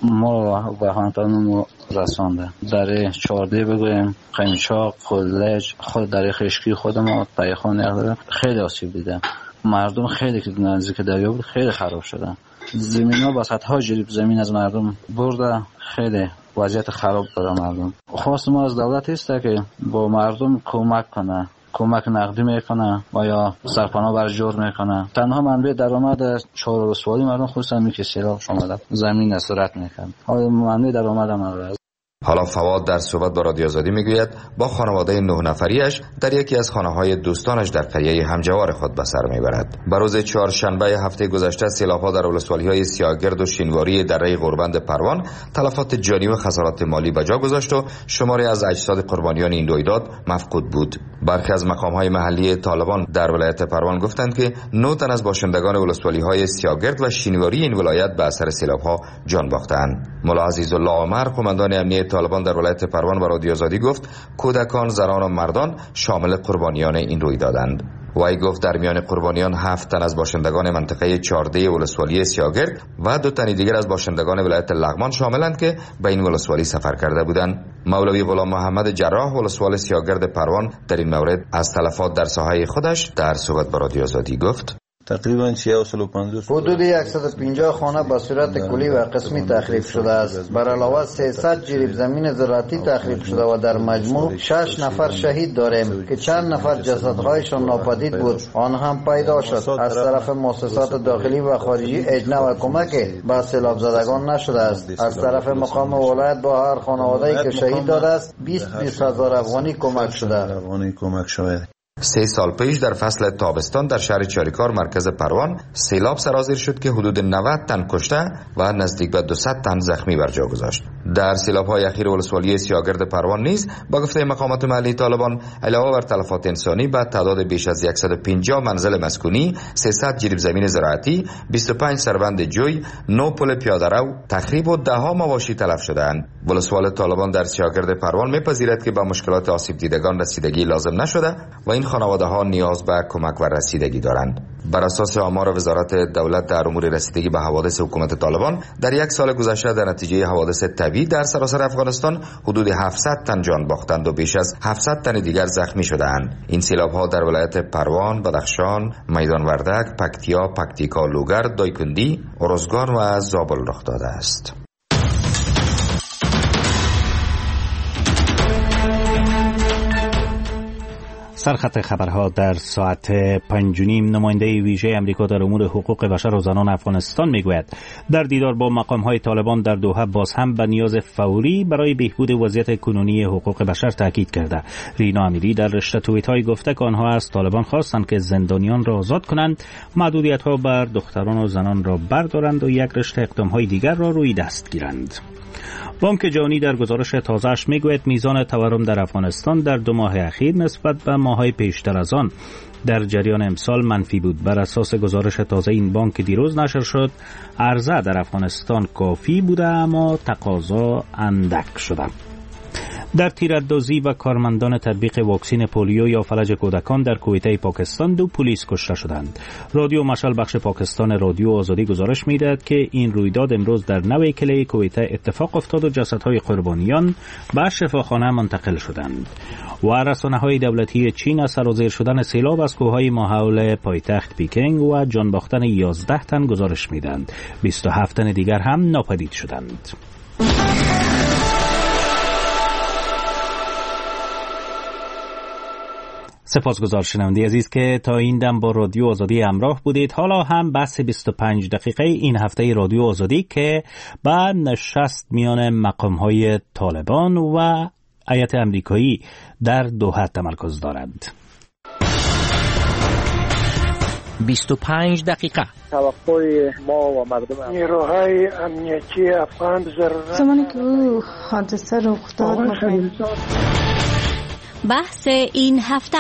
ما و هموطنان رسانده. دره 14 بگویم، قمیچاق، خلج، خود دره خشکی خود ما تایخان خیلی آسیب دیده. مردم خیلی که نزدیک دریا بود خیلی خراب شدن. زمین‌ها با صدها جریب زمین از مردم برده، خیلی وضعیت خراب داره مردم. خواست ما از دولت است که با مردم کمک کنه، کمک نقدی میکنه و یا سرپناه بر جور میکنه. تنها منبع درآمد چهار ولسوالی مردم خصوصا می که سیلاب شامل زمین اسارت میکنه. حالا منبع درآمد هم نداره. حالا فواد در صحبت با رادیو آزادی میگوید با خانواده 9 نفریش در یکی از خانه‌های دوستانش در قریه همجوار خود به سر میبرد. بر روز چهارشنبه هفته گذشته سیلاب‌ها در ولسوالی‌های سیاگرد و شینواری دره غربند پروان تلفات جانی و خسارات مالی به جا گذاشت و شماری از اجساد قربانیان این رویداد مفقود بود. برخی از مقام‌های محلی طالبان در ولایت پروان گفتند که 9 تن از باشندگان ولسوالی‌های سیاگرد و شینواری این ولایت به اثر سیلاب‌ها جان باختند. مولا عزیزالله عمر قماندان امنیت طالبان در ولایت پروان و رادیو آزادی گفت کودکان، زنان و مردان شامل قربانیان این رویدادند. وی گفت در میان قربانیان 7 تن از باشندگان منطقه 14 ولسوالی سیاگرد و 2 تن دیگر از باشندگان ولایت لغمان شاملند که به این ولسوالی سفر کرده بودند. مولوی غلام محمد جراح ولسوال سیاگرد پروان در این مورد از تلفات در ساحه خودش در صحبت با رادیو آزادی گفت تقریبا 350 حدود 150 خانه به صورت کلی و قسمی تخریب شده است. بر علاوه 300 جریب زمین زراعتی تخریب شده و در مجموع 6 نفر شهید داریم که چند نفر جسدهایشان ناپدید بود آن هم پیدا شد. از طرف مؤسسات داخلی و خارجی اجنه و کمک به سیلاب زدگان نشده است. از طرف مقام ولایت با هر خانواده‌ای که شهید داده است 20 هزار افغانی کمک شده. 3 سال پیش در فصل تابستان در شهر چاریکار مرکز پروان سیلاب سرازیر شد که حدود 90 تن کشته و نزدیک به 200 تن زخمی بر جا گذاشت. در سیلاب‌های اخیر ولسوالی سیاگرد پروان نیز با گفته مقامات محلی طالبان علاوه بر تلفات انسانی به تعداد بیش از 150 منزل مسکونی، 300 جریب زمین زراعتی، 25 سربند جوی، 9 پل پیاده‌رو، تخریب و ده‌ها مواشی تلف شدند. ولسوال طالبان در سیاگرد پروان می‌پذیرد که به مشکلات آسیب دیدگان رسیدگی لازم نشده و این خانواده‌ها نیاز به کمک و رسیدگی دارند. بر اساس آمار وزارت دولت در امور رسیدگی به حوادث حکومت طالبان، در یک سال گذشته در نتیجه حوادث طبیعی در سراسر افغانستان حدود 700 تن جان باختند و بیش از 700 تن دیگر زخمی شدند. این سیلاب‌ها در ولایت پروان، بدخشان، میدان وردک، پکتیا، پکتیکا، لوگر، دایکندی، ارزگان و زابل رخ داده است. سرخط خبرها در ساعت 5:30 نماینده ویژه امریکا در امور حقوق بشر و زنان افغانستان میگوید در دیدار با مقام‌های طالبان در دوحه باز هم به نیاز فوری برای بهبود وضعیت کنونی حقوق بشر تاکید کرده. رینا امیری در رشته توییت‌های گفته که آنها از طالبان خواستند که زندانیان را آزاد کنند، محدودیت‌ها بر دختران و زنان را بردارند و یک رشته اقدام‌های دیگر را روی دست گیرند. بانک جهانی در گزارش تازه‌اش میگوید میزان تورم در افغانستان در 2 ماه اخیر نسبت به ماه‌های پیشتر از آن در جریان امسال منفی بود. بر اساس گزارش تازه این بانک دیروز نشر شد، عرضه در افغانستان کافی بوده اما تقاضا اندک شده. در تیراندازی و کارمندان تطبیق واکسین پولیو یا فلج کودکان در کویته پاکستان 2 پلیس کشته شدند. رادیو مشعل بخش پاکستان رادیو آزادی گزارش می‌دهد که این رویداد امروز در نوی کلی کویته اتفاق افتاد و جسدهای قربانیان به شفاخانه منتقل شدند. و رسانه‌های دولتی چین از سرازیر شدن سیلاب از کوههای ماحول پایتخت پیکنگ و جان باختن 11 تن گزارش می‌دهند. 27 تن دیگر هم ناپدید شدند. سپاسگزار شنونده عزیز که تا این دم با رادیو آزادی همراه بودید. حالا هم بحث 25 دقیقه این هفته رادیو آزادی که به نشست میان مقام‌های طالبان و هیئت امریکایی در دوحه تمرکز دارد. 25 دقیقه توقع ما و مردم نیروهای امنیتی افغان زمانی که حادثه رخ داد بحث این هفته.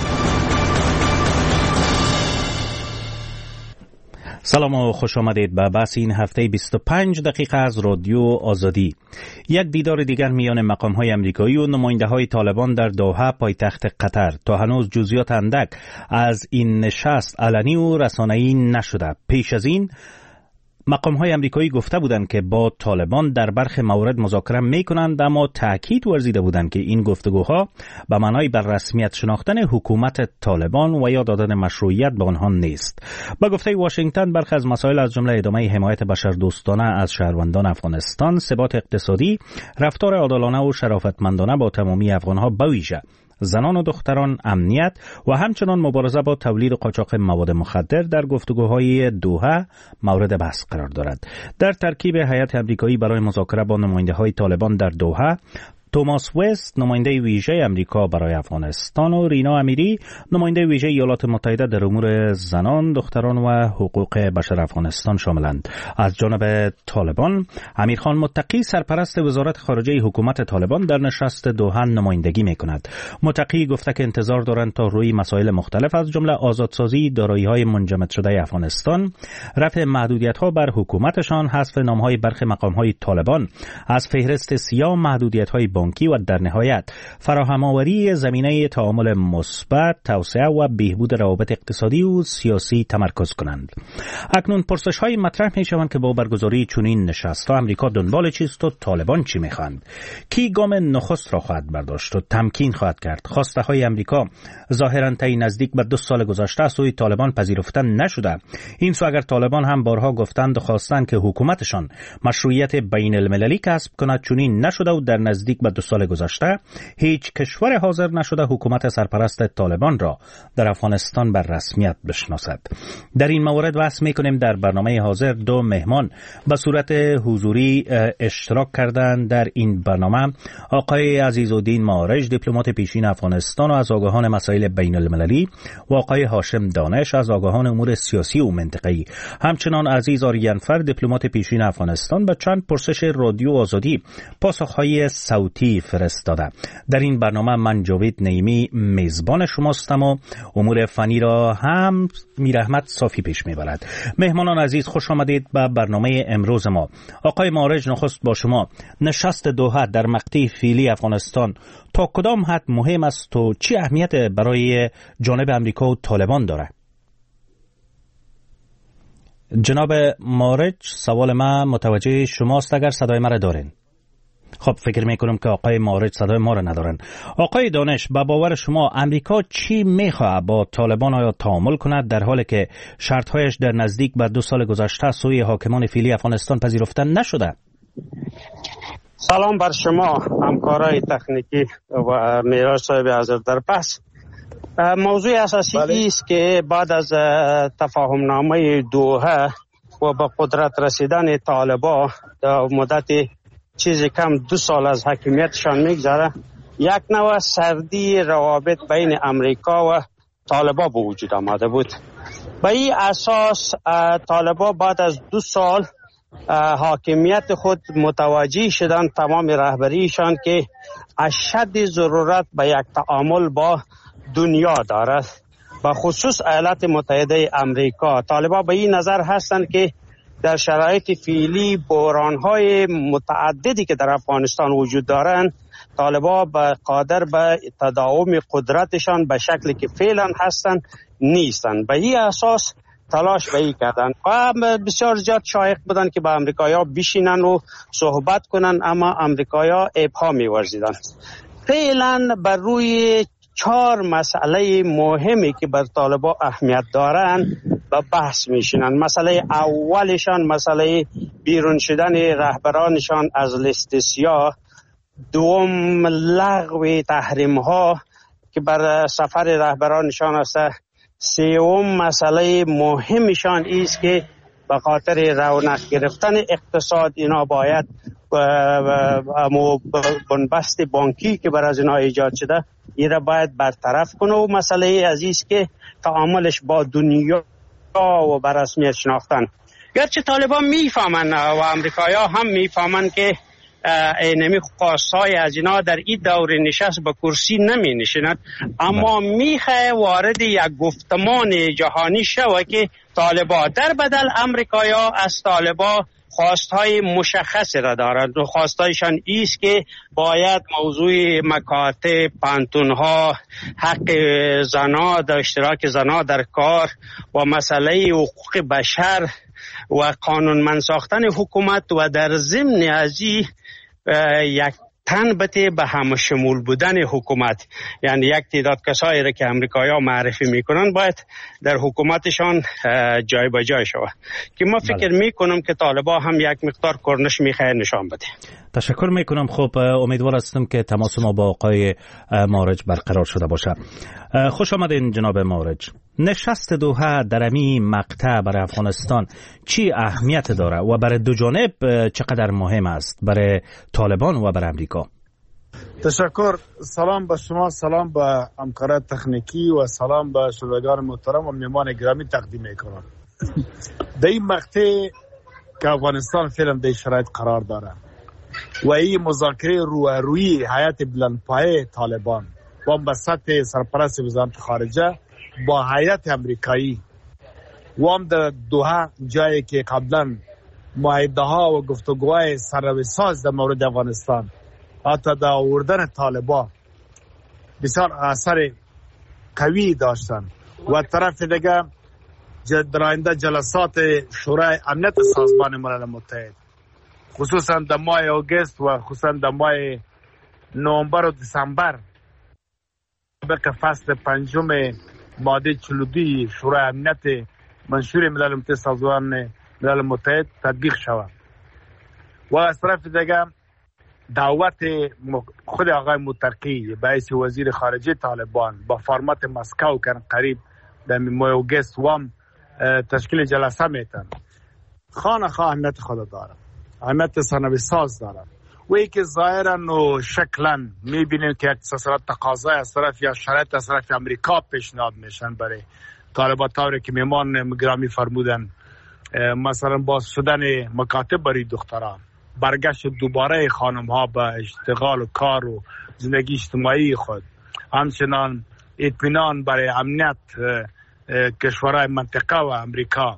سلام و خوش آمدید به بحث این هفته 25 دقیقه از رادیو آزادی. یک دیدار دیگر میان مقام‌های امریکایی و نماینده‌های طالبان در دوحه پایتخت قطر. تا هنوز جزئیات اندک از این نشست علنی و رسانه‌ای نشده. پیش از این مقام‌های امریکایی گفته بودند که با طالبان در برخی موارد مذاکره می‌کنند، اما تأکید ورزیده بودند که این گفتگوها به معنای بر رسمیت شناختن حکومت طالبان و یا دادن مشروعیت به آنها نیست. با گفته واشنگتن برخی از مسائل از جمله ادامه حمایت بشردوستانه از شهروندان افغانستان، ثبات اقتصادی، رفتار عادلانه و شرافتمندانه با تمامی افغان‌ها به ویژه زنان و دختران، امنیت و همچنان مبارزه با تولید و قاچاق مواد مخدر در گفتگوهای دوحه مورد بحث قرار دارد. در ترکیب هیئت امریکایی برای مذاکره با نماینده‌های طالبان در دوحه، توماس وست نماینده ویژه امریکا برای افغانستان و رینا امیری نماینده ویژه ایالات متحده در امور زنان، دختران و حقوق بشر افغانستان شاملند. از جانب طالبان، امیرخان متقی سرپرست وزارت خارجه حکومت طالبان در نشست دوحه نمایندگی می‌کند. متقی گفته که انتظار دارند تا روی مسائل مختلف از جمله آزادسازی دارایی‌های منجمد شده افغانستان، رفع محدودیت‌ها بر حکومتشان، حذف نام‌های برخی مقام‌های طالبان از فهرست سیاه محدودیت‌های بانکی و در نهایت فراهم‌آوری زمینه تعامل مثبت، توسعه و بهبود روابط اقتصادی و سیاسی تمرکز کنند. اکنون پرسش‌های مطرح می‌شوند که با برگزاری چنین نشست‌ها امریکا دنبال چیست و طالبان چی می‌خواهند؟ کی گام نخست را خواهد برداشت و تمکین خواهد کرد؟ خواسته‌های امریکا ظاهراً طی نزدیک به 2 سال گذشته از سوی طالبان پذیرفته نشده. این سو اگر طالبان هم بارها گفتند و خواستند که حکومتشان مشروعیت بین‌المللی کسب کند، چنین نشده و در نزدیک به 2 سال گذشته هیچ کشور حاضر نشده حکومت سرپرست طالبان را در افغانستان بر رسمیت بشناسد. در این مورد بحث می‌کنیم. در برنامه حاضر 2 مهمان به صورت حضوری اشتراک کردند. در این برنامه آقای عزیزالدین مارج، دیپلمات پیشین افغانستان و از آگاهان مسائل بین المللی، و آقای هاشم دانش از آگاهان امور سیاسی و منطقه‌ای. همچنان عزیز آریانفر، دیپلمات پیشین افغانستان، به چند پرسش رادیو آزادی پاسخهای صوتی فرستاده. در این برنامه من جاوید نعیمی میزبان شماستم و امور فنی را هم میر احمد صافی پیش میبرد. مهمانان عزیز، خوش آمدید به برنامه امروز ما. آقای مارج، نخست با شما. نشست دوحه در مقطع فعلی افغانستان تا کدام حد مهم است و چی اهمیت برای جانب امریکا و طالبان داره؟ جناب مارج، سوال من متوجه شماست اگر صدای مرا دارین؟ خب فکر میکنم که آقای مارج صدای ما را ندارن. آقای دانش، به باور شما امریکا چی میخواه با طالبان آیا تعامل کند در حالی که شرطهایش در نزدیک به 2 سال گذشته سوی حاکمان فعلی افغانستان پذیرفته نشده؟ سلام بر شما همکارای تکنیکی و میراج صاحب حاضر در بحث. موضوع اساسی است که بعد از تفاهم نامه دوحه و به قدرت رسیدن طالبان در مدت چیزی کم 2 سال از حاکمیتشان میگذره، یک نوع سردی روابط بین امریکا و طالبان به وجود آمده بود. به این اساس طالبان بعد از 2 سال حاکمیت خود متوجه شدن، تمام رهبریشان، که اشد ضرورت به یک تعامل با دنیا دارد، به خصوص ایالات متحده امریکا. طالبان به این نظر هستند که در شرایط فعلی بحران‌های متعددی که در افغانستان وجود دارند، طالبان قادر به تداوم قدرتشان به شکلی که فعلا هستند نیستند. به این اساس تلاش به این کردن و بسیار زیاد شایق بودن که با امریکایی‌ها بشینن و صحبت کنن، اما امریکایی‌ها ابهام می‌ورزیدن. فعلا بر روی 4 مسئله مهمی که بر طالبان اهمیت دارند و بحث میشینن. مسئله اولشان مسئله بیرون شدن رهبرانشان از لیست سیاه، دوم لغو تحریم ها که بر سفر رهبرانشان است، سوم مسئله مهمشان است که به خاطر رونق گرفتن اقتصاد اینا باید بنبست بانکی که بر از اینا ایجاد شده این را باید برطرف کنه، و مسئله عزیز که تعاملش با دنیا و بر رسمیت شناختن. گرچه طالبان میفهمن و امریکایی‌ها هم میفهمن که اینمی خواستای از اینا در این دور نشست به کرسی نمی نشینند، اما میخواه وارد یک گفتمان جهانی شود که طالبان در بدل امریکایی‌ها از طالبان خواستهای مشخص را دارند. و خواستایشان ایست که باید موضوع مکاتب، پانتونها، حق زنا در اشتراک زنا در کار و مسئله حقوق بشر و قانونمند ساختن حکومت و در ضمن از یک تنبته به همه شمول بودن حکومت، یعنی یک تعداد کسایی را که امریکایی‌ها معرفی میکنن باید در حکومتشان جای به جای شود که ما فکر میکنم که طالبان هم یک مقدار کرنش میخواه نشان بده. تشکر میکنم. خب امیدوار هستم که تماس ما با آقای مارج برقرار شده باشه. خوش آمدین جناب مارج. نشست دوحه در امی مقطع برای افغانستان چی اهمیت داره و برای دو جانب چقدر مهم است، برای طالبان و برای امریکا؟ تشکر. سلام به شما، سلام به همکاران تکنیکی و سلام به شنوندگان محترم و مهمان گرامی تقدیم میکنم. در این مقطع که افغانستان فعلا در شرایط قرار داره و این مذاکره روی هیئت بلندپایه طالبان و به سطح سرپرست وزارت خارجه با هیئت امریکایی و هم در دوحه، جایی که قبلا معاهده ها و گفتگوهای سروساز در مورد افغانستان حتی در آوردن طالبان بسیار اثر قوی داشتن و طرف دیگه در آینده جلسات شورای امنیت سازمان ملل متحد خصوصا در ماه آگوست و خصوصا در ماه نوامبر و دسامبر به فصل 5 ماده 42 شورای امنیت منشور ملل متحد سازمان ملل متحد تطبیق شود و از طرف دیگه دعوت خود آقای متقی باعث وزیر خارجه طالبان با فرمت مسکو کردن قریب در اوگست وام تشکیل جلسه میتن. خانه اهمیت خود داره، اهمیت ثانوی ساز داره و ای که ظاهرا و شکلا میبینیم که اقتصاد تقاضای از طرف یا شرایط از طرف امریکا پیشنهاد میشن برای طالبان، طوری که میمان گرامی فرمودن مثلا باز شدن مکاتب برای دختران، برگشت دوباره خانم ها به اشتغال و کار و زندگی اجتماعی خود، همچنان اطمینان برای امنیت کشورهای منطقه و امریکا،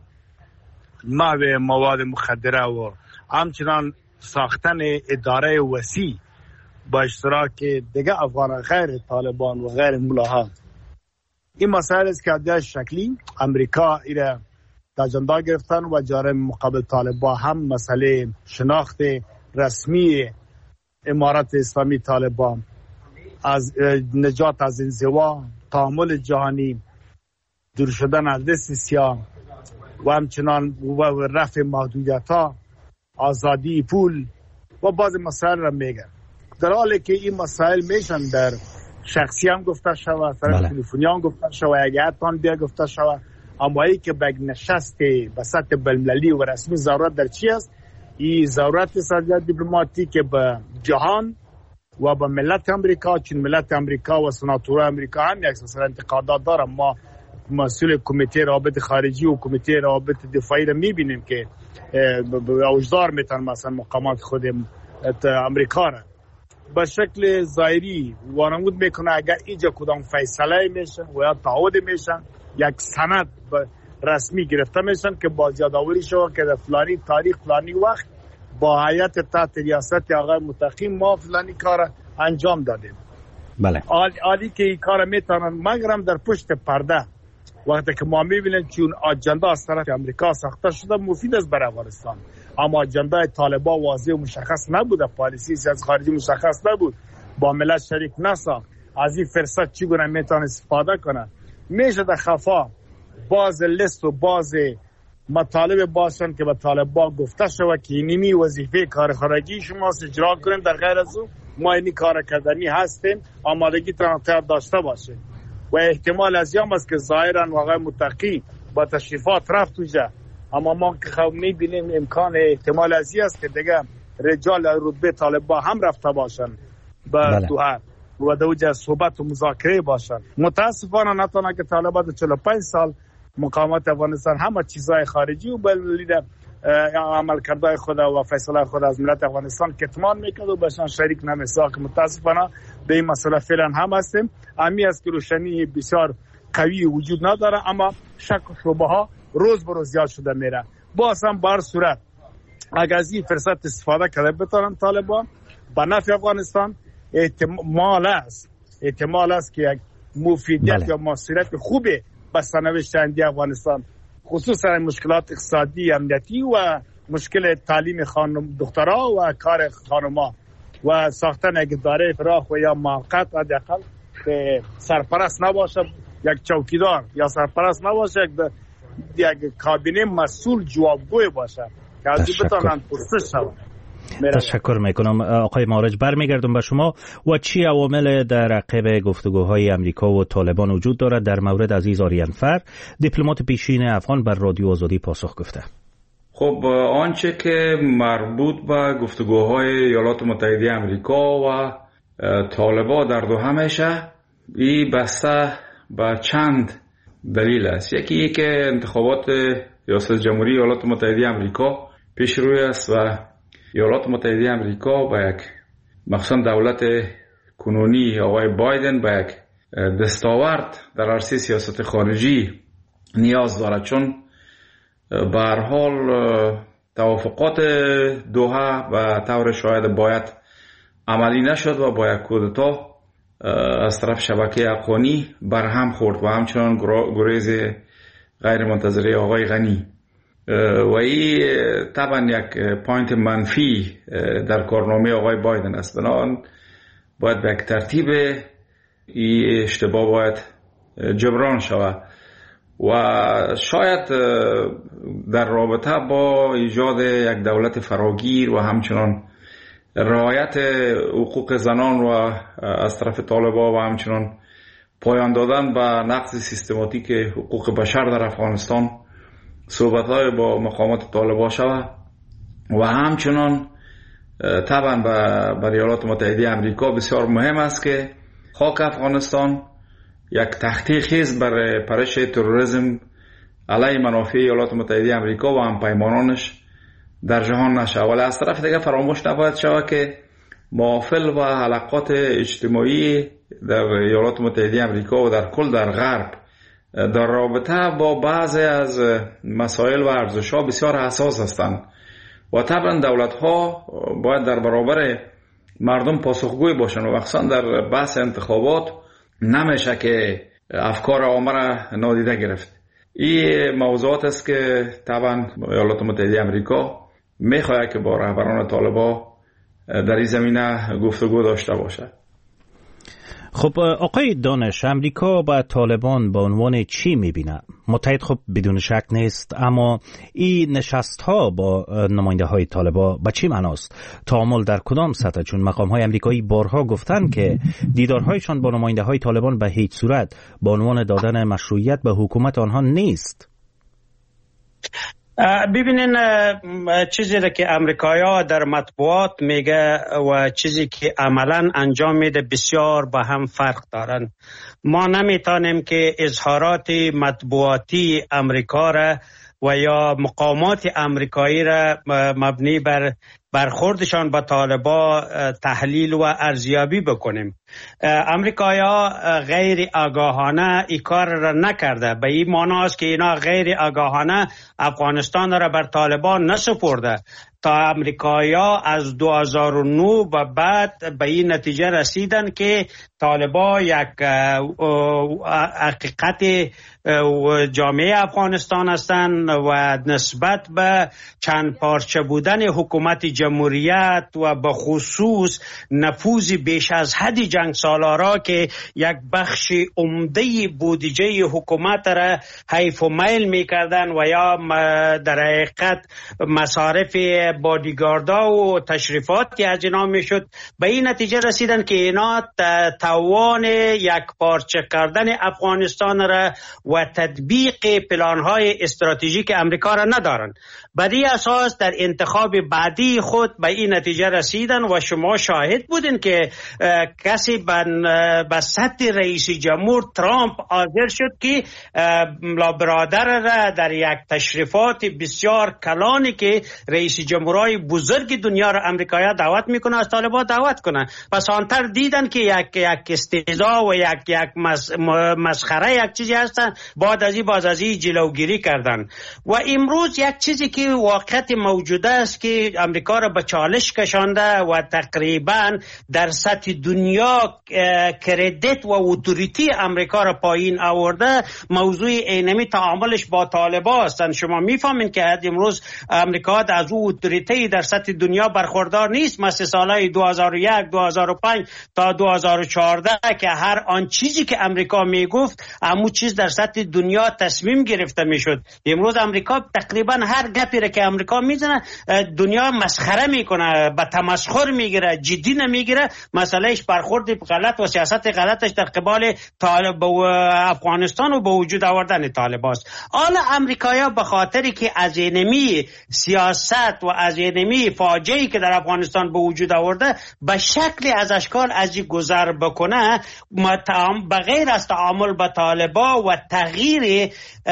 محو مواد مخدره و همچنان ساختن اداره وسیع با اشتراک دیگه افغان غیر طالبان و غیر ملاها. این مسائل است که در شکلی امریکا ایره اجندا گرفتن و جارم مقابل طالبان هم مسئله شناخت رسمی امارت اسلامی طالبان، از نجات از انزوا، تعامل جهانی، دور شدن از دست سیاه و همچنان رفع محدودیت‌ها، آزادی پول و بعض مسائل را میگن، در حالی که این مسائل میشن در شخصی هم گفته شود، طرف تلفنی هم گفته شود، اگه هم بیا گفته شود، اما ای که به نشست به سطح بین‌المللی و رسمی ضرورت در چی است؟ این ضرورت سازی دیپلماتیک به جهان و به ملت امریکا، چون ملت امریکا و سناتور امریکا هم یک سلسله انتقادات دارن. ما مسئول کمیته روابط خارجی و کمیته روابط دفاعی را میبینیم که اوجدار میتن مثلا مقامات خود امریکا را به شکل ظاهری وانمود میکنه. اگر اینجا کدام فیصله میشن و یا تعهد میشن، یک سند رسمی گرفته میشن که باز یادآوری شود که در فلانی تاریخ فلانی وقت با هیئت تحت ریاست آقای متقی ما فلانی کار انجام دادیم. بله. عالی که این کار میتونن، مگرم در پشت پرده وقتی که ما میبینیم چون اجندا از طرف امریکا ساخته شده مفید است برای افغانستان، اما اجندای طالبان واضح و مشخص نبوده، پالیسی سیاست خارجی مشخص نبود، با ملت شریک نساخت، از این فرصت چگونه میتونه استفاده کنه. میشه در خفا باز لیست و باز مطالب باشن که به طالبان گفته شود که اینی وظیفه کار خارجی شماست، اجرا کنین، در غیر از او ما اینی کار کردنی هستیم، آمادگی تر داشته باشه. و احتمال از یام است که ظاهرا آقای متقی با تشریفات رفت اونجا، اما ما که خب میبینیم امکان احتمال ازی است که دیگه رجال رتبه طالبان هم رفته باشن به دوحه و در اونجا صحبت و مذاکره باشن. متاسفانه نتونه که طالبان 45 سال مقامات افغانستان همه چیزای خارجی و بلید عمل کرده خود و فیصله خود از ملت افغانستان کتمان میکرد و بهشان شریک نمیساخت. متاسفانه به این مسئله فعلا هم هستیم. امی است که روشنی بسیار قوی وجود نداره، اما شک و شبهه ها روز به روز زیاد شده میره. باز هم بر صورت اگر از این فرصت استفاده کرده بتونن طالبان به نفع افغانستان، احتمال است که یک مفیدیت یا مؤثریت خوبه به سرنوشت آینده افغانستان، خصوصا مشکلات اقتصادی، امنیتی و مشکل تعلیم خانم دخترها و کار خانم‌ها و ساختن یک اداره فراخ و یا موقت حداقل که سرپرست نباشه یک چوکیدار، یا سرپرست نباشه یک کابینه مسئول جوابگوی باشه که از این بتونن پرسش شود. تشکر میکنم آقای مارج. برمیگردم به شما. و چی عوامل در عقب گفتگوهای امریکا و طالبان وجود دارد؟ در مورد عزیز آریانفر، دیپلمات پیشین افغان، بر رادیو آزادی پاسخ گفته. خب آنچه که مربوط به گفتگوهای ایالات متحده امریکا و طالبان در دوحه میشه، این بسته به چند دلیل است. یکی که انتخابات ریاست جمهوری ایالات متحده امریکا پیش روی است و ایالات متحده امریکا با یک مخصوصا دولت کنونی آقای بایدن با یک دستاورد در عرصه سیاست خارجی نیاز دارد، چون به هر حال توافقات دوحه و طور شاید باید عملی نشد و با یک کودتا از طرف شبکه افغانی برهم خورد و همچنان گریز غیر منتظره آقای غنی و این طبعا یک پوینت منفی در کارنامه آقای بایدن است. بنابراین باید به یک ترتیب این اشتباه باید جبران شود و شاید در رابطه با ایجاد یک دولت فراگیر و همچنان رعایت حقوق زنان و از طرف طالبان و همچنان پایان دادن به نقض سیستماتیک حقوق بشر در افغانستان صحبت‌های با مقامات طالبان شود و همچنان طبعا برای ایالات متحده آمریکا بسیار مهم است که خاک افغانستان یک تخته خیز برای پرش تروریسم علیه منافع ایالات متحده آمریکا و همپیمانانش در جهان نشه. ولی از طرف دیگه فراموش نباید شود که محافل و حلقات اجتماعی در ایالات متحده آمریکا و در کل در غرب در رابطه با بعضی از مسائل و ارزش‌ها بسیار حساس هستند و طبعا دولت‌ها باید در برابر مردم پاسخگوی باشند و مخصوصا در بحث انتخابات نمیشه که افکار عامه را نادیده گرفت. این موضوعات است که طبعا ایالات متحده آمریکا میخواهد که با رهبران طالبان در این زمینه گفتگو داشته باشد. خب آقای دانش، امریکا با طالبان به عنوان چی میبینه؟ متحد خب بدون شک نیست، اما این نشست ها با نماینده های طالبان به چی معناست؟ تعامل در کدام سطح؟ چون مقام های امریکایی بارها گفتن که دیدارهایشان با نماینده های طالبان به هیچ صورت به عنوان دادن مشروعیت به حکومت آنها نیست. ببینین چیزی را که امریکایی‌ها در مطبوعات میگه و چیزی که عملا انجام میده بسیار با هم فرق دارن. ما نمیتونیم که اظهارات مطبوعاتی امریکا را و یا مقامات امریکایی را مبنی بر برخوردشان با طالبان تحلیل و ارزیابی بکنیم. امریکایی‌ها غیر آگاهانه این کار را نکرده، به این معنی است که اینا غیر آگاهانه افغانستان را بر طالبان نسپرده. تا امریکایی‌ها از 2009 و بعد به این نتیجه رسیدن که طالبان یک حقیقت جامعه افغانستان هستند و نسبت به چند پارچه بودن حکومت جمهوریت و به خصوص نفوذ بیش از حد جنگ سالارا که یک بخش عمده بودجه حکومت را حیف و میل میکردن و یا در حقیقت مصارف بادیگاردا و تشریفات که از اینا میشد، به این نتیجه رسیدن که اینا توان یک پارچه کردن افغانستان را و تطبیق پلانهای استراتژیک امریکا را ندارن. بر این اساس در انتخاب بعدی خود به این نتیجه رسیدن و شما شاهد بودین که کسی به سطح رئیس جمهور ترامپ حاضر شد که برادر را در یک تشریفات بسیار کلانی که رئیس جمهورهای بزرگ دنیا را امریکایی‌ها دعوت میکنه از طالبان دعوت کنه. پس آنتر دیدن که یک استهزاء و یک مسخره یک چیزی هستن، بعد از این جلوگیری کردن. و امروز یک چیزی که واقعیت موجوده است که امریکا را به چالش کشانده و تقریبا در سطح دنیا کردیت و اتوریتی امریکا را پایین آورده، موضوع اینمی تعاملش با طالبان هستند. شما میفهمین که امروز امریکا از او اتوریتی در سطح دنیا برخوردار نیست، مثل سالهای 2001 2005 تا 2014 که هر آن چیزی که امریکا میگفت همون چیز در سطح دنیا تصمیم گرفته میشد. امروز امریکا تقریبا هر گپی را که امریکا میزنه دنیا مسخره میکنه، به تمسخر میگیره، جدی نمیگیره. مسئلهش برخورد غلط و سیاست غلطش در قبال طالب و افغانستان و به وجود آوردن طالبان است. حالا امریکایی‌ها به خاطری که از اینمی سیاست و از اینمی فاجعه‌ای که در افغانستان به وجود آورده به شکلی از اشکال از گذر بکنه، به غیر از تعامل با طالبان و تغییر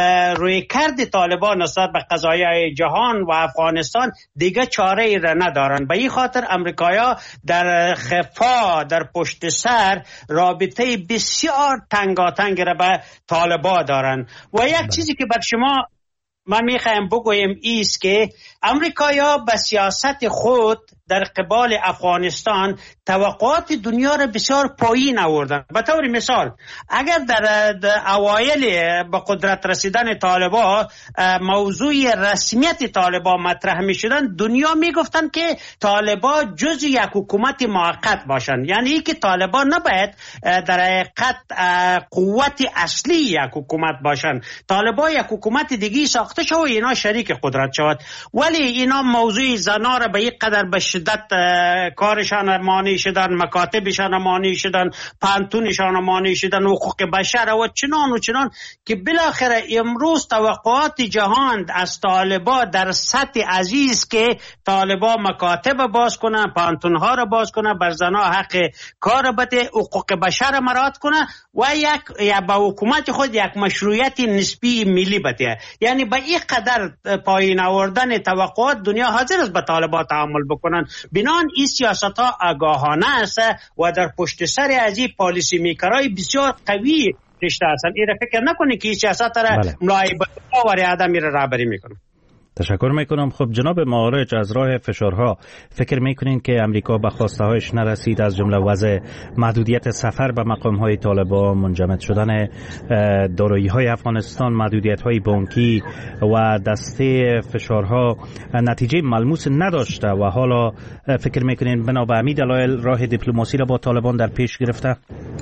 رویکرد طالبان نسبت به قضایای جهان و افغانستان دیگه چاره ای را ندارن. به این خاطر امریکایی‌ها در خفا در پشت سر رابطه بسیار تنگاتنگ را به طالبان دارن. و یک چیزی که بر شما من میخوایم بگویم ایست که امریکایی‌ها به سیاست خود در قبال افغانستان توقعات دنیا را بسیار پایین آوردن. به طور مثال اگر در اوایل به قدرت رسیدن طالبان موضوع رسمیت طالبان مطرح می شدن، دنیا می گفتن که طالبان جز یک حکومت موقت باشند، یعنی که طالبان نباید در حقیقت قوت اصلی یک حکومت باشند. طالبان یک حکومت دیگه ساختن ساخته شود اینا شریک قدرت شود. ولی اینا موضوع زنا را به یک قدر به شدت کارشان مانع شدن، مکاتبشان مانع شدن، پانتونشان مانع شدن، حقوق بشر و چنان که بالاخره امروز توقعات جهان از طالبا در سطح عزیز که طالبا مکاتب باز کنن، پانتونها را باز کنن، بر زنا حق کار بده، حقوق بشر مراعات کنه و یا به حکومت خود یک مشروعیت نسبی ملی بده. یعنی به این قدر پایین آوردن توقعات دنیا حاضر است به طالبان تعامل بکنن. بنان این سیاست ها آگاهانه است و در پشت سر از این پالیسی میکرای بسیار قوی رشته هستند. این را فکر نکنید که این سیاست را ملاعبت و عدم را رهبری میکنه. تشکر میکنم. خب جناب معارج، از راه فشارها فکر میکنین که امریکا به خواسته هایش نرسید، از جمله وضع محدودیت سفر به مقام های طالبان، منجمد شدن دارایی های افغانستان، محدودیت های بانکی و دسته فشارها نتیجه ملموس نداشته و حالا فکر میکنین بنا به همین دلایل راه دیپلماسی را با طالبان در پیش گرفته؟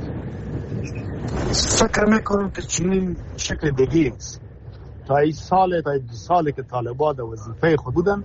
فکر میکنم که چنین شکل دیگه است. تا این دو ساله که طالبان در وظیفه خود بودن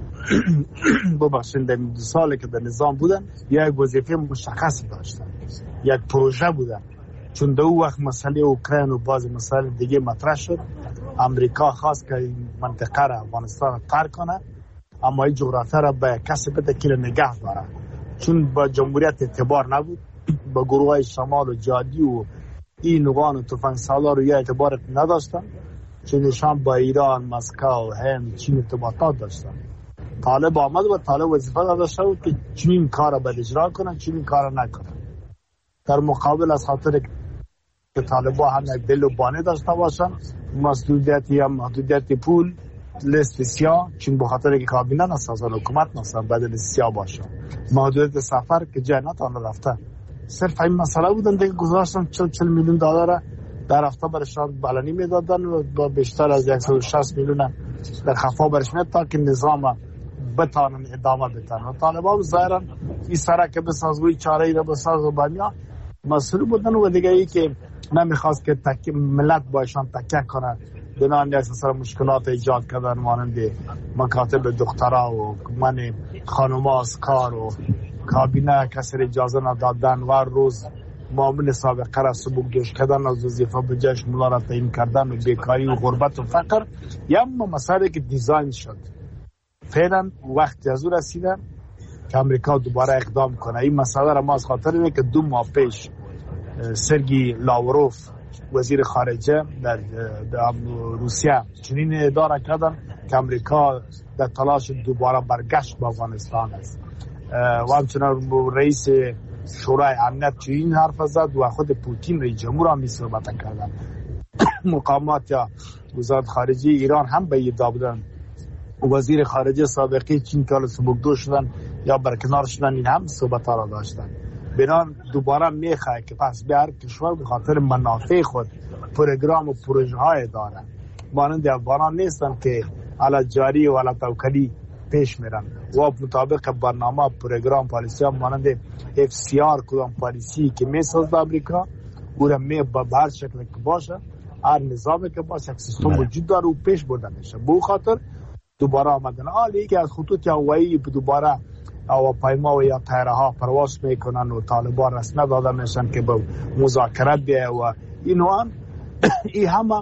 ببخشید در 2 ساله که در نظام بودن یک وظیفه مشخص داشتن، یک پروژه بودن. چون در اون وقت مسئله اوکراین و بعض مسائل دیگه مطرح شد، امریکا خواست که این منطقه را، افغانستان را ترک کنه، اما این جغرافیا را به کسی بده که نگه داره. چون با جمهوریت اعتبار نبود، با گروه های شمال و جادی و این نوان و تفنگسالار رو یا اعتبار نداشتن، چونشان با ایران، مسکو، هند، چین ارتباطات داشتن. طالب آمد و طالب وظیفه داشته بود که چنین کار را باید اجرا کنن، چنین کار را نکنن. در مقابل از خاطر که طالبان هم یک دل و بانه داشته باشن، مسئولیت یا محدودیت پول، لیست سیاه، چون به خاطر که کابینه نسازن، حکومت نسازن، باید لیست سیاه باشن. محدودیت سفر که جای نتانه رفتن. صرف این مسئله بودن دیگه گذاشتن 40 میلیون دلار در هفته برشان بلانی میدادن و با بیشتر از 160 میلیون در خفا برش میداد تا که نظام بتانن ادامه بدن. و طالبان ظاهرا این سرک بساز و چاره ای را بساز و بنیا مسئول بودن و دیگه ای که نمیخواست که ملت بایشان تکیه کنه، بنان یک سر مشکلات ایجاد کردن مانند مکاتب دخترها و من خانوما از کار و کابینه کسی اجازه ندادن و روز معامل سابقه را سبک‌جوش کردن، از وظیفه به جایش ملا را تعیین کردن و بیکاری و غربت و فقر. یا مسائلی که دیزاین شد فعلا وقت از او رسیده که امریکا دوباره اقدام کنه. این مسئله را ما از خاطر اینه که 2 ماه پیش سرگی لاوروف وزیر خارجه در روسیه چنین اداره کردن که امریکا در تلاش دوباره برگشت به افغانستان است و همچنان رئیس شورای امنیت چنین حرف زد و خود پوتین رئیس جمهور هم صحبت کردن. مقامات یا وزارت خارجه ایران هم به ادعا بودن وزیر خارجه سابقی چین که سبکدو شدن یا برکنار شدن، این هم صحبت ها را داشتن. بنان دوباره میخواه که پس به هر کشور به خاطر منافع خود پروگرام و پروژه های دارن، مانند افغانان نیستن که علی جاری و علی توکلی پیش میرن و مطابق برنامه پروگرام پالیسی ها مانند FCR کدام پالیسی که میسازد امریکا او را می به هر شکل که باشه، هر نظامی که باشه، یک سیستم وجود داره و پیش بردن میشه. به خاطر دوباره آمدن حالی که از خطوط هوایی دوباره هواپیما و یا طیاره ها پرواز میکنن و طالبان رسمه داده میشن که به مذاکره بیه و اینو هم این همه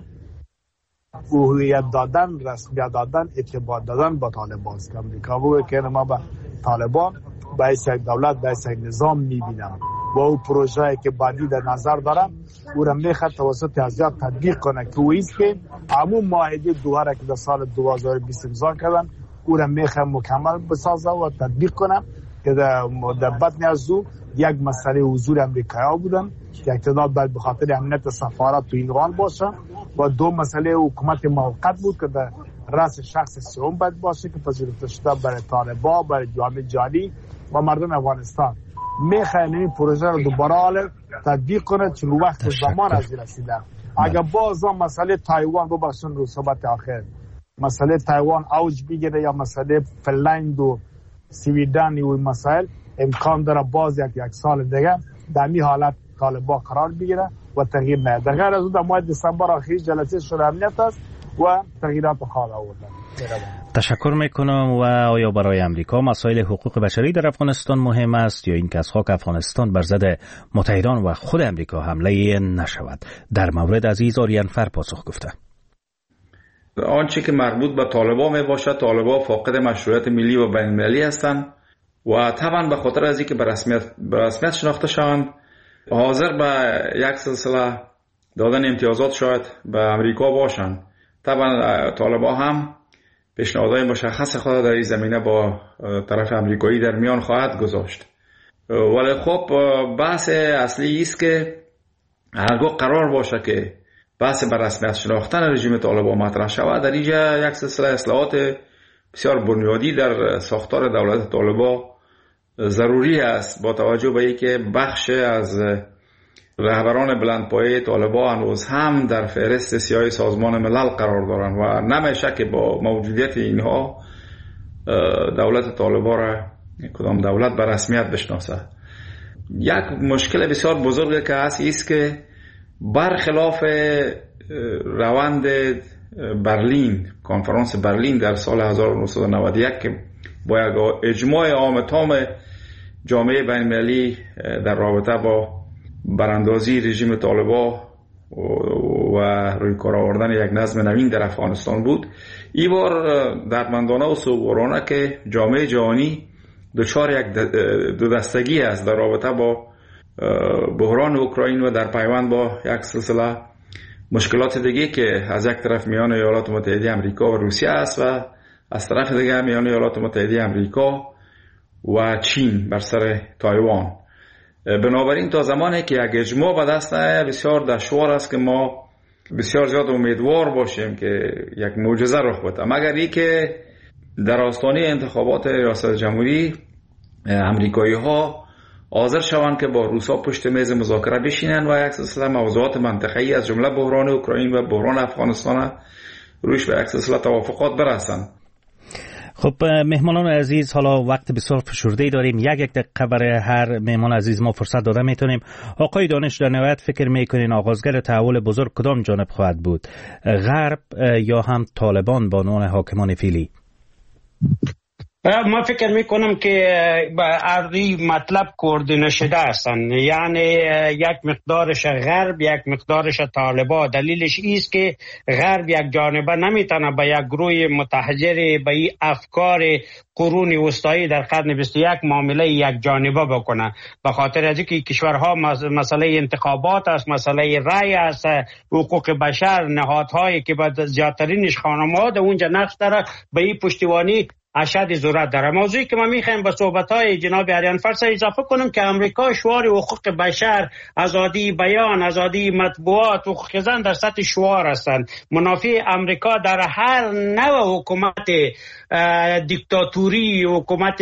هویت دادن، رسمیت دادن، اعتبار دادن با طالبان است که امریکا بگه که ما به طالبان به حیث یک دولت، به حیث یک نظام میبینم و او پروژه‌ای که بعدی در نظر دارم او را میخواد توسط حزب تطبیق کنه که اویست که همون معاهده دوحه را که در سال 2020 امضا کردن او را میخواد مکمل بسازه و تطبیق کنه که در بطن از او یک مسئله حضور امریکایی بودن که اقتدار باید به خاطر امنیت سفارت تو ایران باشه و 2 مسئله حکومت موقت بود که در رأس شخص سوم باید باشه که پذیرفته شده برای طالبان، برای جامعه جهانی و مردم افغانستان. میخواین این پروژه رو دوباره تطبیق کنه چون وقت زمان از رسیده. اگر باز مسئله تایوان ببخشن رو صحبت آخر مسئله تایوان اوج بگیره یا مسئله فنلند و سویدن و مسائل امکان داره باز یک سال دیگه در این حالت طالبان قرار بگیره و تغییر نه. در غیر از اون در ماه دسامبر آخری جلسه شورای امنیت است و تغییرات خواهد آوردن. تشکر میکنم. و آیا برای امریکا مسائل حقوق بشری در افغانستان مهم است یا اینکه از خاک افغانستان بر ضد متحدان و خود امریکا حمله نشود؟ در مورد عزیز آریانفر پاسخ گفته. آنچه که مربوط به طالبان می باشد، طالبان فاقد مشروعیت ملی و بین المللی هستند و طبعا به خاطر از اینکه به رسمیت شناخته شوند حاضر به یک سلسله دادن امتیازات شاید به امریکا باشند. طبعا طالبان هم پیشنهادهای مشخص خود در این زمینه با طرف امریکایی در میان خواهد گذاشت. ولی خب بحث اصلی است که هرگاه قرار باشه که بحث بر رسمیت شناختن رژیم طالبان مطرح شود، در اینجا یک سلسله اصلاحات بسیار بنیادی در ساختار دولت طالبان ضروری است، با توجه به اینکه بخش از رهبران بلندپایه طالبان هنوز هم در فهرست سیاه سازمان ملل قرار دارند و نمیشه که با موجودیت اینها دولت طالبان را کدام دولت به رسمیت بشناسه. یک مشکل بسیار بزرگ که هست است که برخلاف روند برلین، کنفرانس برلین در سال 1991 که با یک اجماع عام تام جامعه بین المللی در رابطه با براندازی رژیم طالبان و روی کار آوردن یک نظم نوین در افغانستان بود، این بار دردمندانه و سوگوارانه که جامعه جهانی دچار یک دو دستگی است در رابطه با بحران اوکراین و در پیوند با یک سلسله مشکلات دیگه که از یک طرف میان ایالات متحده آمریکا و روسیه است و از طرف دیگه میان ایالات متحده آمریکا و چین بر سر تایوان. بنابراین تا زمانی که یک اجماع به دست نیاید بسیار دشوار است که ما بسیار زیاد امیدوار باشیم که یک معجزه رخ بده، مگر اینکه در آستانه انتخابات ریاست جمهوری امریکایی ها حاضر شوند که با روسا پشت میز مذاکره بشینن و یک سلسله موضوعات منطقه‌ای از جمله بحران اوکراین و بحران افغانستان روش به یک سلسله توافقات برسند. خب مهمانان عزیز، حالا وقت بسیار فشرده داریم، یک دقیقه برای هر مهمان عزیز ما فرصت داده میتونیم. آقای دانش، در نهایت فکر میکنین آغازگر تحول بزرگ کدام جانب خواهد بود، غرب یا هم طالبان با عنوان حاکمان فعلی؟ ما فکر میکنم که عرضی مطلب کوردینه شده هستند، یعنی یک مقدارش غرب یک مقدارش طالبان. دلیلش ایست که غرب یک جانبه نمیتونه به یک گروه متحجر به این افکار قرون وسطایی در قرن 21 معامله یک جانبه بکنه، به خاطر از اینکه کشورها مسئله انتخابات است، مسئله رأی است، حقوق بشر، نهادهایی که به زیادترینش خانم‌ها در اونجا نقش داره، به این پشتیبانی اشد ضرورت داره. موضوعی که ما میخوایم به صحبت‌های جناب آریانفر اضافه کنم که امریکا شعار حقوق بشر، آزادی بیان، آزادی مطبوعات، حقوق زن در سطح شعار هستند. منافع امریکا در هر نوع حکومت دیکتاتوری، حکومت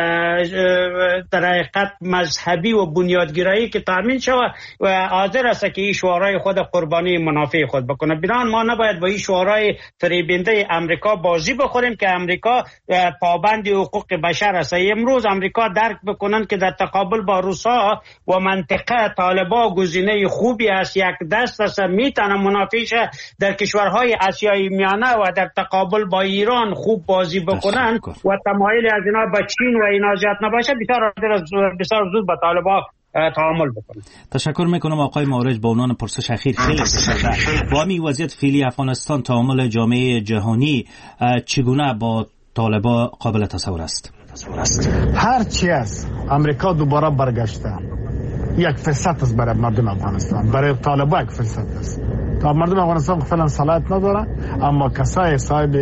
در حقیقت مذهبی و بنیادگرایی که تامین شود و حاضر است که این شعارهای خود قربانی منافع خود بکنه. بنابراین ما نباید با این شعارهای فریبنده امریکا بازی بخوریم که امریکا پابند حقوق بشر است. امروز امریکا درک بکنن که در تقابل با روسا و منطقه طالبان گزینه خوبی است، یک دست است، میتونه منافعش در کشورهای آسیای میانه و در تقابل با ایران خوب بازی بکنن و تمایل از اینا به چین و اینا زیاد نباشه، بسیار زود با طالبان تعامل بکنه. تشکر میکنم آقای معرج. با عنوان پرسش اخیر خیلی با همین وضعیت فعلی افغانستان تعامل جامعه جهانی چگونه با طالبان قابل تصور است؟ هر چی است امریکا دوباره برگشته یک فرصت است برای مردم افغانستان، برای طالبان یک فرصت است. تا مردم افغانستان فعلا صلاحیت نداره، اما کسای صاحب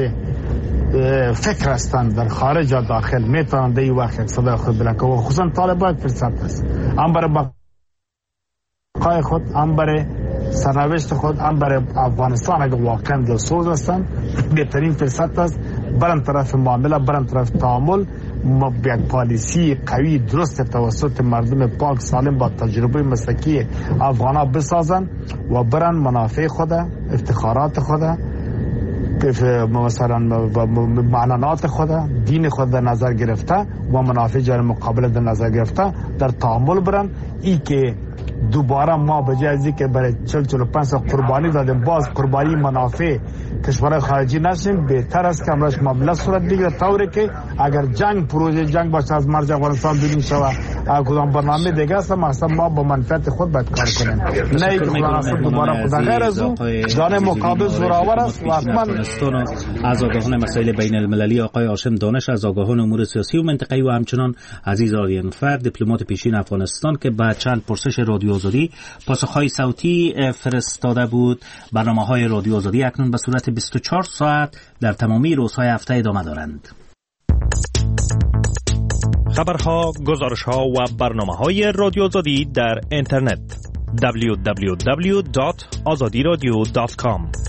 فکر هستند در خارج و داخل میتونن در این وقت یک صدای خود بلند کنند. خصوصا طالبان یک فرصت است، هم برای بقای خود، هم برای سرنوشت خود، هم برای افغانستان اگر واقعا دلسوز هستند بهترین فرصت است. برن طرف معامله، برن طرف تعامل، یک پالیسی قوی درست توسط مردم پاک سالم با تجربه مسلکی افغانا بسازن و برن منافع خود، افتخارات خود، مثلا معنانات خود، دین خود در نظر گرفته و منافع جای مقابل در نظر گرفته در تعامل برن. ای که دوباره ما به جای از اینکه برای 40-45 سال قربانی دادیم باز قربانی منافع کشورهای خارجی نشیم، بهتر است که امروز معامله صورت بگیره طوری که اگر جنگ پروژه جنگ باشه از مرز افغانستان بیرون شود کدام برنامه دیگه است ما با منفعت خود باید کار کنیم، نه اینکه خدا دوباره خدا غیر از اون جان مقابل زورآور است و حتما از آگاهان مسائل بین المللی آقای هاشم دانش از آگاهان امور سیاسی و منطقه‌ای و همچنان عزیز آریانفر دیپلمات پیشین افغانستان که بعد چند پرسش رادیو آزادی پاسخهای صوتی فرستاده بود. برنامه‌های رادیو آزادی اکنون به صورت 24 ساعت در تمامی روزهای هفته ادامه دارند. خبرها، گزارش‌ها و برنامه‌های رادیو آزادی در اینترنت www.azadiradio.com